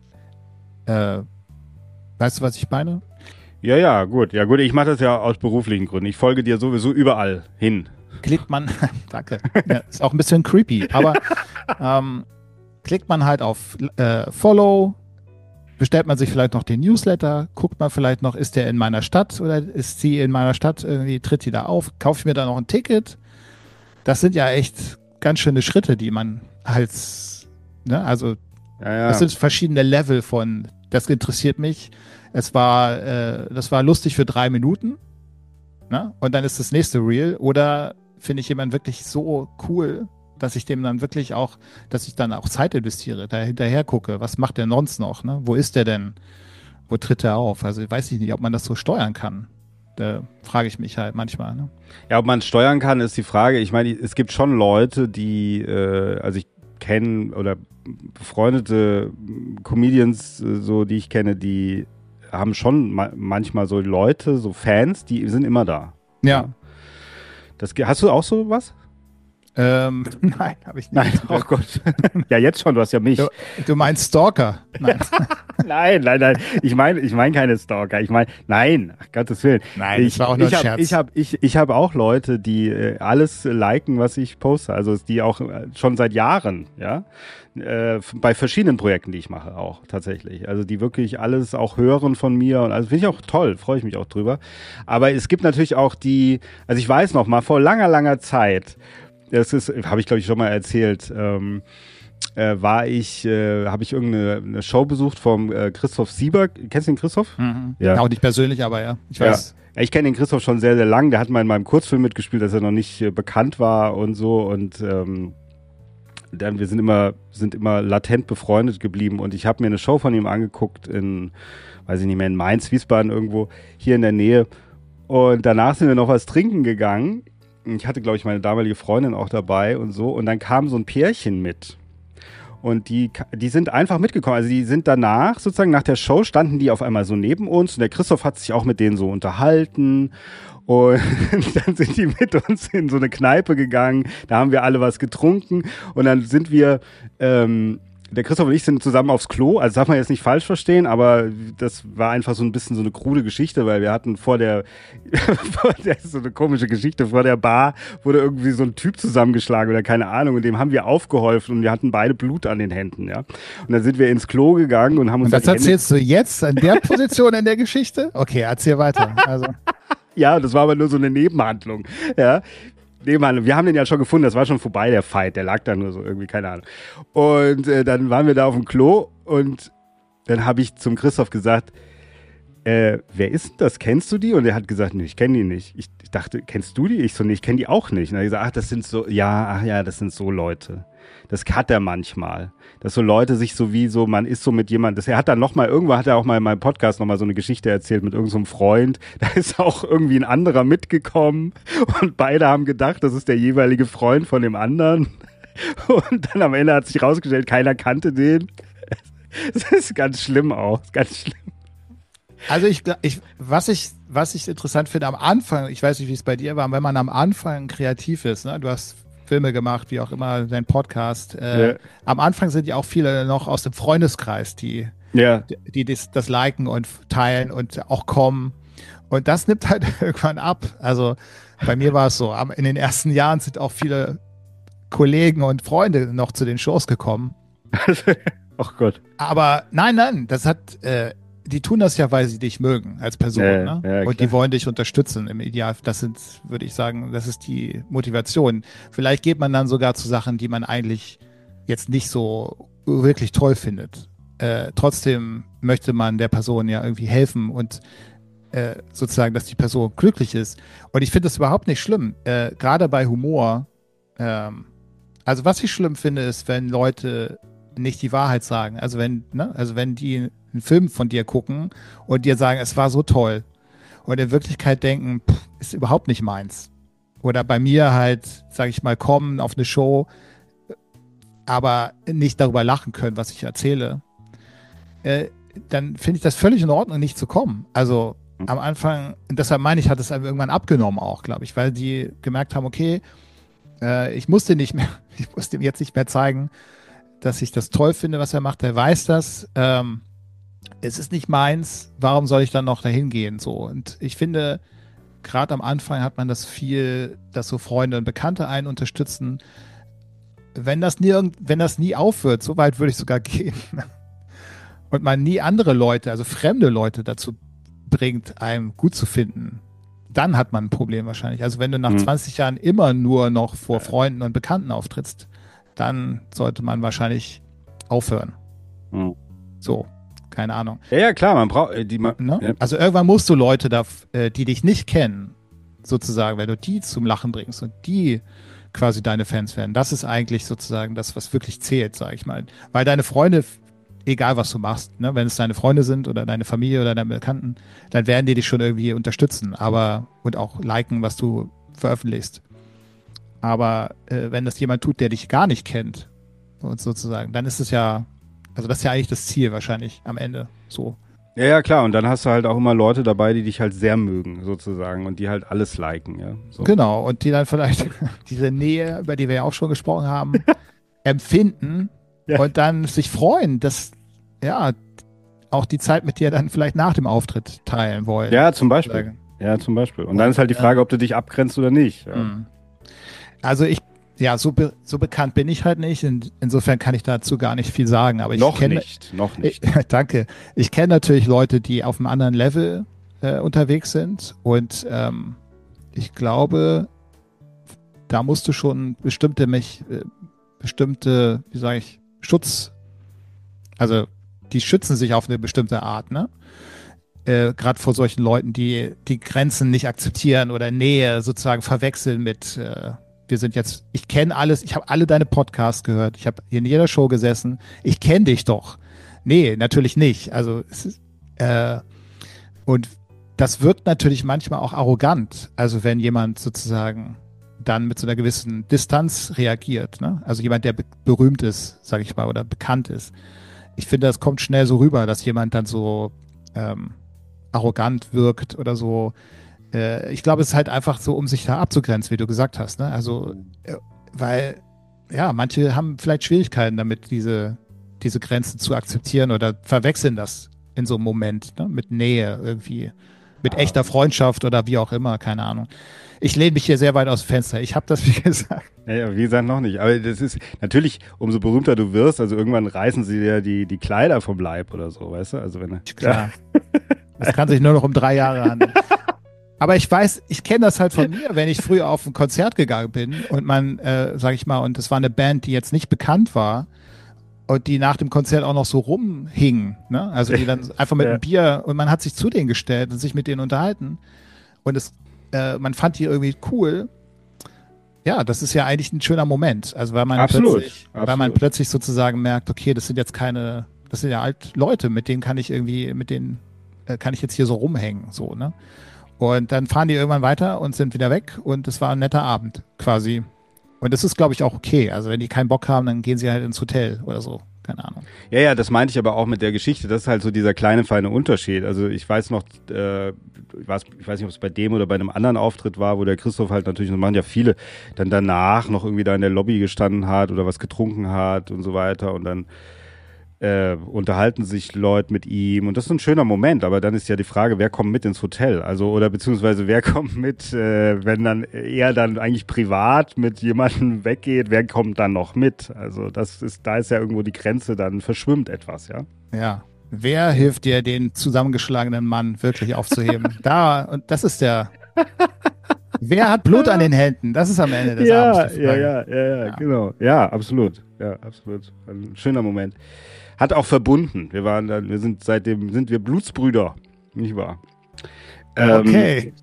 S3: weißt du, was ich meine?
S2: Ja, gut. Ja, gut, ich mache das ja aus beruflichen Gründen. Ich folge dir sowieso überall hin.
S3: Klickt man, danke, ja, ist auch ein bisschen creepy, aber klickt man halt auf Follow, bestellt man sich vielleicht noch den Newsletter, guckt man vielleicht noch, ist der in meiner Stadt oder ist sie in meiner Stadt, irgendwie tritt die da auf, kaufe ich mir da noch ein Ticket. Das sind ja echt ganz schöne Schritte, die man das sind verschiedene Level von, das interessiert mich, das war lustig für 3 Minuten, ne? Und dann ist das nächste Reel, oder finde ich jemanden wirklich so cool, dass ich dann auch Zeit investiere, da hinterher gucke, was macht der sonst noch, ne? Wo ist der denn? Wo tritt er auf? Also weiß ich nicht, ob man das so steuern kann. Da frage ich mich halt manchmal, ne?
S2: Ja, ob man es steuern kann, ist die Frage. Ich meine, es gibt schon Leute, die, also ich kenne oder befreundete Comedians, so die ich kenne, die haben schon manchmal so Leute, so Fans, die sind immer da.
S3: Ja.
S2: Hast du auch so was?
S3: Nein, habe ich nicht.
S2: Nein, oh Gott. Ja, jetzt schon, du hast ja mich.
S3: Du meinst Stalker? Nein.
S2: Nein. Ich meine keine Stalker. Nein, ach Gottes Willen.
S3: Nein, das war auch nur ein Scherz.
S2: Ich habe auch Leute, die alles liken, was ich poste. Also die auch schon seit Jahren, ja, bei verschiedenen Projekten, die ich mache auch tatsächlich. Also die wirklich alles auch hören von mir. Und also finde ich auch toll, freue ich mich auch drüber. Aber es gibt natürlich auch also ich weiß noch mal, vor langer Zeit, das habe ich glaube ich schon mal erzählt, habe ich irgendeine Show besucht vom Christoph Sieber. Kennst du den Christoph?
S3: Mhm. Ja. Auch nicht persönlich, aber ja, ich weiß.
S2: Ja, ich kenne den Christoph schon sehr, sehr lang. Der hat mal in meinem Kurzfilm mitgespielt, dass er noch nicht bekannt war und so. Und wir sind immer latent befreundet geblieben. Und ich habe mir eine Show von ihm angeguckt in, weiß ich nicht mehr, in Mainz, Wiesbaden irgendwo, hier in der Nähe. Und danach sind wir noch was trinken gegangen. Ich hatte, glaube ich, meine damalige Freundin auch dabei und so. Und dann kam so ein Pärchen mit. Und die sind einfach mitgekommen. Also die sind danach, sozusagen nach der Show, standen die auf einmal so neben uns. Und der Christoph hat sich auch mit denen so unterhalten. Und dann sind die mit uns in so eine Kneipe gegangen. Da haben wir alle was getrunken. Und dann sind wir... der Christoph und ich sind zusammen aufs Klo, also darf man jetzt nicht falsch verstehen, aber das war einfach so ein bisschen so eine krude Geschichte, weil wir hatten vor der so eine komische Geschichte, vor der Bar wurde irgendwie so ein Typ zusammengeschlagen oder keine Ahnung und dem haben wir aufgeholfen und wir hatten beide Blut an den Händen, ja. Und dann sind wir ins Klo gegangen und haben uns...
S3: Und das erzählst du jetzt an der Position in der Geschichte? Okay, erzähl weiter. Also.
S2: Ja, das war aber nur so eine Nebenhandlung, ja. Wir haben den ja schon gefunden, das war schon vorbei, der Fight, der lag da nur so irgendwie, keine Ahnung. Und dann waren wir da auf dem Klo und dann habe ich zum Christoph gesagt, wer ist denn das, kennst du die? Und er hat gesagt, nee, ich kenne die nicht. Ich dachte, kennst du die? Ich so, nee, ich kenne die auch nicht. Und er hat gesagt, das sind so, das sind so Leute. Das hat er manchmal. Dass so Leute sich man ist so mit jemandem, er hat dann irgendwann hat er auch mal in meinem Podcast nochmal so eine Geschichte erzählt mit irgendeinem Freund, da ist auch irgendwie ein anderer mitgekommen und beide haben gedacht, das ist der jeweilige Freund von dem anderen und dann am Ende hat sich rausgestellt, keiner kannte den. Das ist ganz schlimm auch, ganz schlimm.
S3: Also was ich interessant finde am Anfang, ich weiß nicht, wie es bei dir war, wenn man am Anfang kreativ ist, ne, du hast Filme gemacht, wie auch immer, dein Podcast. Am Anfang sind ja auch viele noch aus dem Freundeskreis, die das liken und teilen und auch kommen. Und das nimmt halt irgendwann ab. Also bei mir war es so, in den ersten Jahren sind auch viele Kollegen und Freunde noch zu den Shows gekommen.
S2: Ach Gott.
S3: Aber nein, das hat... die tun das ja, weil sie dich mögen als Person, ne? Ja, und die wollen dich unterstützen im Ideal. Das würde ich sagen, das ist die Motivation. Vielleicht geht man dann sogar zu Sachen, die man eigentlich jetzt nicht so wirklich toll findet. Trotzdem möchte man der Person ja irgendwie helfen und sozusagen, dass die Person glücklich ist. Und ich finde das überhaupt nicht schlimm. Gerade bei Humor. Also was ich schlimm finde, ist, wenn Leute nicht die Wahrheit sagen. Also wenn die einen Film von dir gucken und dir sagen, es war so toll und in Wirklichkeit denken, ist überhaupt nicht meins. Oder bei mir halt, sage ich mal, kommen auf eine Show, aber nicht darüber lachen können, was ich erzähle, dann finde ich das völlig in Ordnung, nicht zu kommen. Also am Anfang, und deshalb meine ich, hat es irgendwann abgenommen auch, glaube ich, weil die gemerkt haben, okay, ich muss dem jetzt nicht mehr zeigen, dass ich das toll finde, was er macht. Er weiß das. Es ist nicht meins. Warum soll ich dann noch dahin gehen? So. Und ich finde, gerade am Anfang hat man das viel, dass so Freunde und Bekannte einen unterstützen. Wenn das nie aufhört, so weit würde ich sogar gehen. Und man nie andere Leute, also fremde Leute dazu bringt, einem gut zu finden, dann hat man ein Problem wahrscheinlich. Also wenn du nach 20 Jahren immer nur noch vor Freunden und Bekannten auftrittst, dann sollte man wahrscheinlich aufhören. So, keine Ahnung.
S2: Ja, klar, man braucht
S3: ne? Ja. Also irgendwann musst du Leute, die dich nicht kennen, sozusagen, wenn du die zum Lachen bringst und die quasi deine Fans werden. Das ist eigentlich sozusagen das, was wirklich zählt, sag ich mal. Weil deine Freunde, egal was du machst, ne, wenn es deine Freunde sind oder deine Familie oder deine Bekannten, dann werden die dich schon irgendwie unterstützen, und auch liken, was du veröffentlichst. Aber wenn das jemand tut, der dich gar nicht kennt, und sozusagen, dann ist es ja, also das ist ja eigentlich das Ziel wahrscheinlich am Ende so.
S2: Ja, klar, und dann hast du halt auch immer Leute dabei, die dich halt sehr mögen, sozusagen, und die halt alles liken, ja. So.
S3: Genau, und die dann vielleicht diese Nähe, über die wir ja auch schon gesprochen haben, empfinden und dann sich freuen, dass, auch die Zeit mit dir dann vielleicht nach dem Auftritt teilen wollen.
S2: Ja, zum Beispiel. Ja, zum Beispiel. Und dann ist halt die Frage, ob du dich abgrenzt oder nicht. Ja.
S3: Also so bekannt bin ich halt nicht. Insofern kann ich dazu gar nicht viel sagen. Aber noch nicht. Danke. Ich kenne natürlich Leute, die auf einem anderen Level unterwegs sind. Und ich glaube, da musst du schon bestimmte, wie sage ich, Schutz, also die schützen sich auf eine bestimmte Art, ne? Gerade vor solchen Leuten, die die Grenzen nicht akzeptieren oder Nähe sozusagen verwechseln mit, ich kenne alles, ich habe alle deine Podcasts gehört, ich habe in jeder Show gesessen, ich kenne dich doch. Nee, natürlich nicht. Also es ist, und das wirkt natürlich manchmal auch arrogant, also wenn jemand sozusagen dann mit so einer gewissen Distanz reagiert, ne? Also jemand, der berühmt ist, sage ich mal, oder bekannt ist. Ich finde, das kommt schnell so rüber, dass jemand dann so arrogant wirkt oder so. Ich glaube, es ist halt einfach so, um sich da abzugrenzen, wie du gesagt hast. Ne? Also, weil, ja, manche haben vielleicht Schwierigkeiten damit, diese Grenzen zu akzeptieren oder verwechseln das in so einem Moment, ne? Mit Nähe irgendwie, mit echter Freundschaft oder wie auch immer, keine Ahnung. Ich lehne mich hier sehr weit aus dem Fenster. Ich habe das, wie gesagt.
S2: Ja, wie gesagt, noch nicht. Aber das ist natürlich, umso berühmter du wirst, also irgendwann reißen sie dir die Kleider vom Leib oder so, weißt du? Also wenn
S3: klar. Das kann sich nur noch um 3 Jahre handeln. Aber ich weiß, ich kenne das halt von mir, wenn ich früher auf ein Konzert gegangen bin und man, sag ich mal, und es war eine Band, die jetzt nicht bekannt war und die nach dem Konzert auch noch so rumhing, ne? Also die dann einfach mit einem Bier und man hat sich zu denen gestellt und sich mit denen unterhalten und man fand die irgendwie cool. Ja, das ist ja eigentlich ein schöner Moment. Also weil man plötzlich sozusagen merkt, okay, das sind ja alt Leute, mit denen kann ich jetzt hier so rumhängen, so, ne? Und dann fahren die irgendwann weiter und sind wieder weg und es war ein netter Abend, quasi. Und das ist, glaube ich, auch okay. Also wenn die keinen Bock haben, dann gehen sie halt ins Hotel oder so. Keine Ahnung.
S2: Ja, das meinte ich aber auch mit der Geschichte. Das ist halt so dieser kleine, feine Unterschied. Also ich weiß noch, ich weiß nicht, ob es bei dem oder bei einem anderen Auftritt war, wo der Christoph halt natürlich, das machen ja viele, dann danach noch irgendwie da in der Lobby gestanden hat oder was getrunken hat und so weiter und dann unterhalten sich Leute mit ihm und das ist ein schöner Moment, aber dann ist ja die Frage, wer kommt mit ins Hotel? Also oder beziehungsweise wer kommt mit, wenn dann er dann eigentlich privat mit jemandem weggeht, wer kommt dann noch mit? Also da ist ja irgendwo die Grenze, dann verschwimmt etwas, ja?
S3: Ja. Wer hilft dir, den zusammengeschlagenen Mann wirklich aufzuheben? Und das ist wer hat Blut an den Händen? Das ist am Ende des Abends die Frage.
S2: Ja, genau. Ja, absolut. Ja, absolut. Ein schöner Moment. Hat auch verbunden. Seitdem sind wir Blutsbrüder, nicht wahr?
S3: Okay.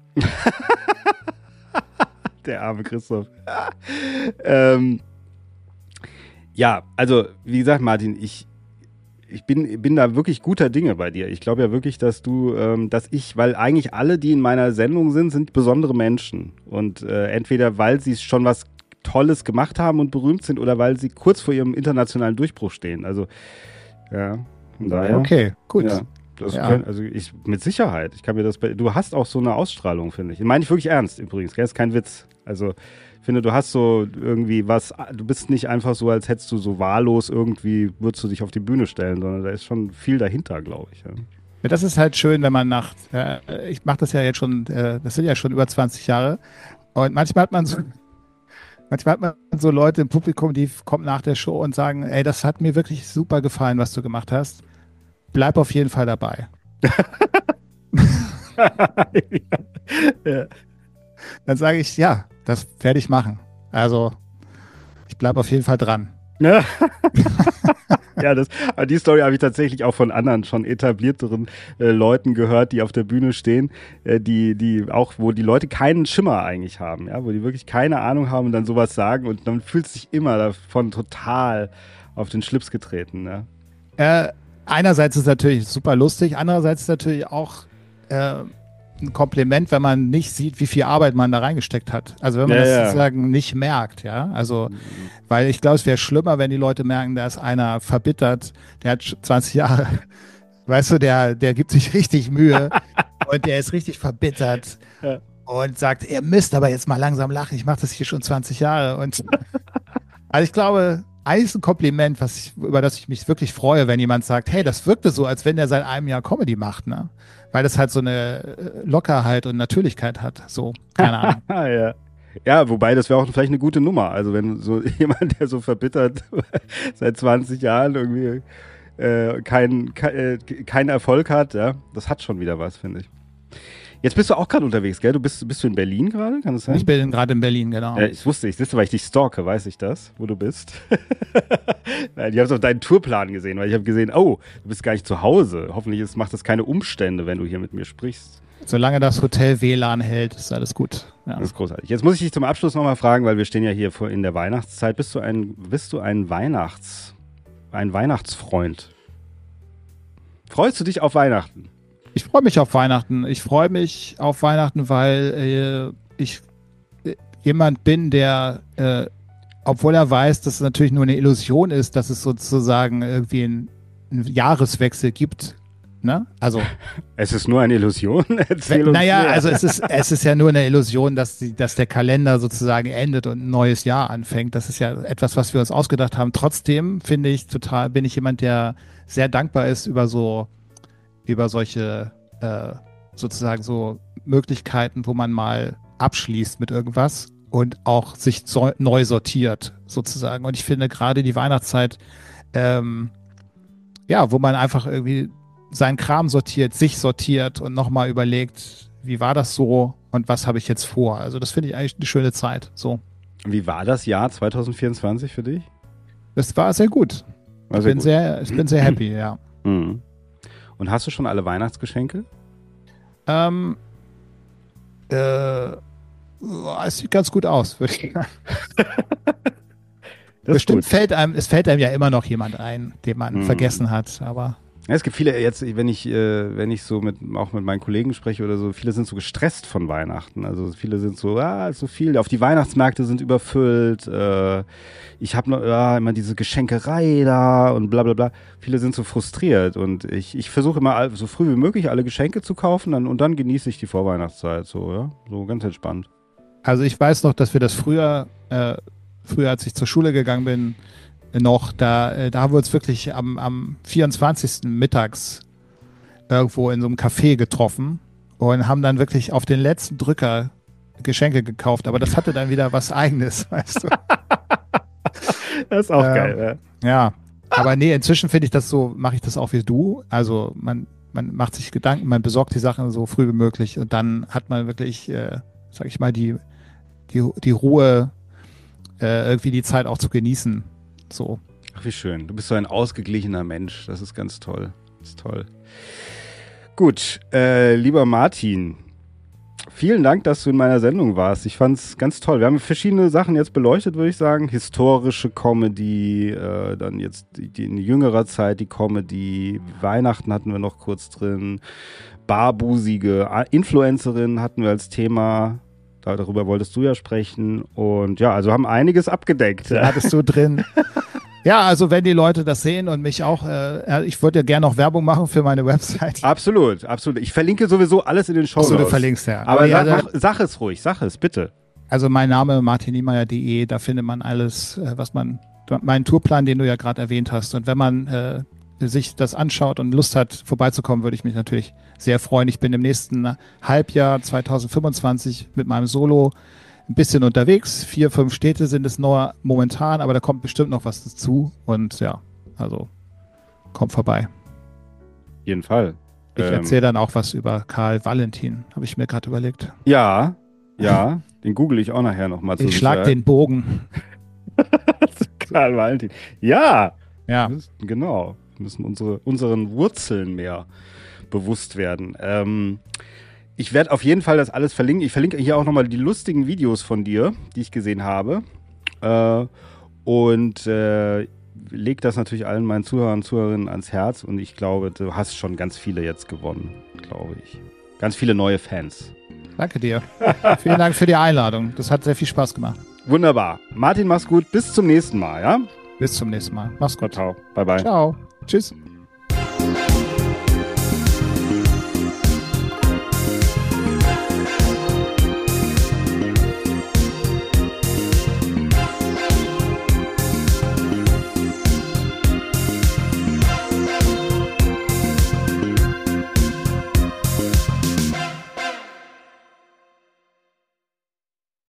S2: Der arme Christoph. Ja, also wie gesagt, Martin, ich bin da wirklich guter Dinge bei dir. Ich glaube ja wirklich, weil eigentlich alle, die in meiner Sendung sind besondere Menschen. Und entweder weil sie schon was Tolles gemacht haben und berühmt sind oder weil sie kurz vor ihrem internationalen Durchbruch stehen. Also ja, von daher.
S3: Okay, gut.
S2: Ja, mit Sicherheit. Du hast auch so eine Ausstrahlung, finde ich. Meine ich wirklich ernst übrigens, gell? Ist kein Witz. Also ich finde, du hast so irgendwie du bist nicht einfach so, als hättest du so wahllos irgendwie, würdest du dich auf die Bühne stellen, sondern da ist schon viel dahinter, glaube ich. Ja.
S3: Ja, das ist halt schön, wenn man ich mache das ja jetzt schon, das sind ja schon über 20 Jahre und manchmal hat man so Leute im Publikum, die kommen nach der Show und sagen, ey, das hat mir wirklich super gefallen, was du gemacht hast. Bleib auf jeden Fall dabei. Ja. Dann sage ich, ja, das werde ich machen. Also, ich bleibe auf jeden Fall dran.
S2: Ja. Ja, die Story habe ich tatsächlich auch von anderen schon etablierteren Leuten gehört, die auf der Bühne stehen, wo die Leute keinen Schimmer eigentlich haben, ja, wo die wirklich keine Ahnung haben und dann sowas sagen und dann fühlt sich immer davon total auf den Schlips getreten. Ja.
S3: Einerseits ist es natürlich super lustig, andererseits ist es natürlich auch ein Kompliment, wenn man nicht sieht, wie viel Arbeit man da reingesteckt hat. Also wenn man das sozusagen nicht merkt, ja. Also, weil ich glaube, es wäre schlimmer, wenn die Leute merken, da ist einer verbittert, der hat 20 Jahre, weißt du, der gibt sich richtig Mühe und der ist richtig verbittert und sagt, ihr müsst aber jetzt mal langsam lachen, ich mache das hier schon 20 Jahre. Und also ich glaube, eigentlich ist ein Kompliment, über das ich mich wirklich freue, wenn jemand sagt, hey, das wirkte so, als wenn der seit einem Jahr Comedy macht, ne? Weil das halt so eine Lockerheit und Natürlichkeit hat. So, keine Ahnung.
S2: Ja, wobei das wäre auch vielleicht eine gute Nummer. Also wenn so jemand, der so verbittert seit 20 Jahren irgendwie keinen Erfolg hat, ja, das hat schon wieder was, finde ich. Jetzt bist du auch gerade unterwegs, gell? Bist du in Berlin gerade? Kann das sein?
S3: Ich bin gerade in Berlin, genau.
S2: Ich wusste, weil ich dich stalke, weiß ich das, wo du bist. Nein, ich habe es auf deinen Tourplan gesehen, weil ich habe gesehen, oh, du bist gar nicht zu Hause. Hoffentlich macht das keine Umstände, wenn du hier mit mir sprichst.
S3: Solange das Hotel WLAN hält, ist alles gut. Ja.
S2: Das ist großartig. Jetzt muss ich dich zum Abschluss nochmal fragen, weil wir stehen ja hier in der Weihnachtszeit. Bist du ein Weihnachtsfreund? Freust du dich auf Weihnachten?
S3: Ich freue mich auf Weihnachten. Ich freue mich auf Weihnachten, weil ich jemand bin, der, obwohl er weiß, dass es natürlich nur eine Illusion ist, dass es sozusagen irgendwie einen Jahreswechsel gibt. Ne? Also
S2: es ist nur eine Illusion. Erzähl uns
S3: naja,
S2: mehr.
S3: also es ist ja nur eine Illusion, dass der Kalender sozusagen endet und ein neues Jahr anfängt. Das ist ja etwas, was wir uns ausgedacht haben. Trotzdem bin ich jemand, der sehr dankbar ist über solche sozusagen so Möglichkeiten, wo man mal abschließt mit irgendwas und auch sich neu sortiert sozusagen. Und ich finde gerade die Weihnachtszeit, wo man einfach irgendwie seinen Kram sortiert, sich sortiert und nochmal überlegt, wie war das so und was habe ich jetzt vor? Also das finde ich eigentlich eine schöne Zeit. So.
S2: Wie war das Jahr 2024 für dich?
S3: Das war sehr gut. Ich bin sehr happy, ja.
S2: Mhm. Und hast du schon alle Weihnachtsgeschenke?
S3: Es sieht ganz gut aus, würde ich sagen. Bestimmt fällt einem ja immer noch jemand ein, den man vergessen hat, aber.
S2: Ja, es gibt viele jetzt, wenn ich so auch mit meinen Kollegen spreche oder so, viele sind so gestresst von Weihnachten. Also viele sind so, so viel, auf die Weihnachtsmärkte sind überfüllt, ich habe noch immer diese Geschenkerei da und bla bla bla. Viele sind so frustriert und ich versuche immer so früh wie möglich alle Geschenke zu kaufen und dann genieße ich die Vorweihnachtszeit so ganz entspannt.
S3: Also ich weiß noch, dass wir das früher, als ich zur Schule gegangen bin, noch, da haben wir uns wirklich am 24. mittags irgendwo in so einem Café getroffen und haben dann wirklich auf den letzten Drücker Geschenke gekauft, aber das hatte dann wieder was Eigenes, weißt du.
S2: Das ist auch geil, ja.
S3: Ja, aber nee, inzwischen mache ich das auch wie du, also man macht sich Gedanken, man besorgt die Sachen so früh wie möglich und dann hat man wirklich, sag ich mal, die Ruhe, irgendwie die Zeit auch zu genießen. So.
S2: Ach, wie schön. Du bist so ein ausgeglichener Mensch. Das ist ganz toll. Das ist toll. Gut, lieber Martin, vielen Dank, dass du in meiner Sendung warst. Ich fand es ganz toll. Wir haben verschiedene Sachen jetzt beleuchtet, würde ich sagen. Historische Comedy, dann jetzt in jüngerer Zeit die Comedy. Weihnachten hatten wir noch kurz drin. Barbusige Influencerin hatten wir als Thema. Darüber wolltest du ja sprechen. Und ja, also haben einiges abgedeckt.
S3: Da hattest du drin. Ja, also wenn die Leute das sehen und mich auch, ich würde ja gerne noch Werbung machen für meine Website.
S2: Absolut, absolut. Ich verlinke sowieso alles in den Shownotes.
S3: Du verlinkst ja.
S2: Aber sag es ruhig, sag es, bitte.
S3: Also mein Name martinniemeyer.de, da findet man alles, meinen Tourplan, den du ja gerade erwähnt hast. Und wenn man sich das anschaut und Lust hat, vorbeizukommen, würde ich mich natürlich sehr freuen. Ich bin im nächsten Halbjahr 2025 mit meinem Solo ein bisschen unterwegs. 4, 5 Städte sind es nur momentan, aber da kommt bestimmt noch was dazu. Und ja, also kommt vorbei.
S2: Auf jeden Fall.
S3: Ich erzähle dann auch was über Karl Valentin, habe ich mir gerade überlegt.
S2: Ja, den google ich auch nachher nochmal zu.
S3: Ich schlag den Bogen.
S2: Karl Valentin. Ja.
S3: Genau.
S2: Wir müssen unseren Wurzeln mehr bewusst werden. Ich werde auf jeden Fall das alles verlinken. Ich verlinke hier auch nochmal die lustigen Videos von dir, die ich gesehen habe. Und leg das natürlich allen meinen Zuhörern und Zuhörerinnen ans Herz. Und ich glaube, du hast schon ganz viele jetzt gewonnen, glaube ich. Ganz viele neue Fans.
S3: Danke dir. Vielen Dank für die Einladung. Das hat sehr viel Spaß gemacht.
S2: Wunderbar. Martin, mach's gut. Bis zum nächsten Mal, ja?
S3: Bis zum nächsten Mal. Mach's gut.
S2: Ciao. Bye, bye.
S3: Ciao. Tschüss.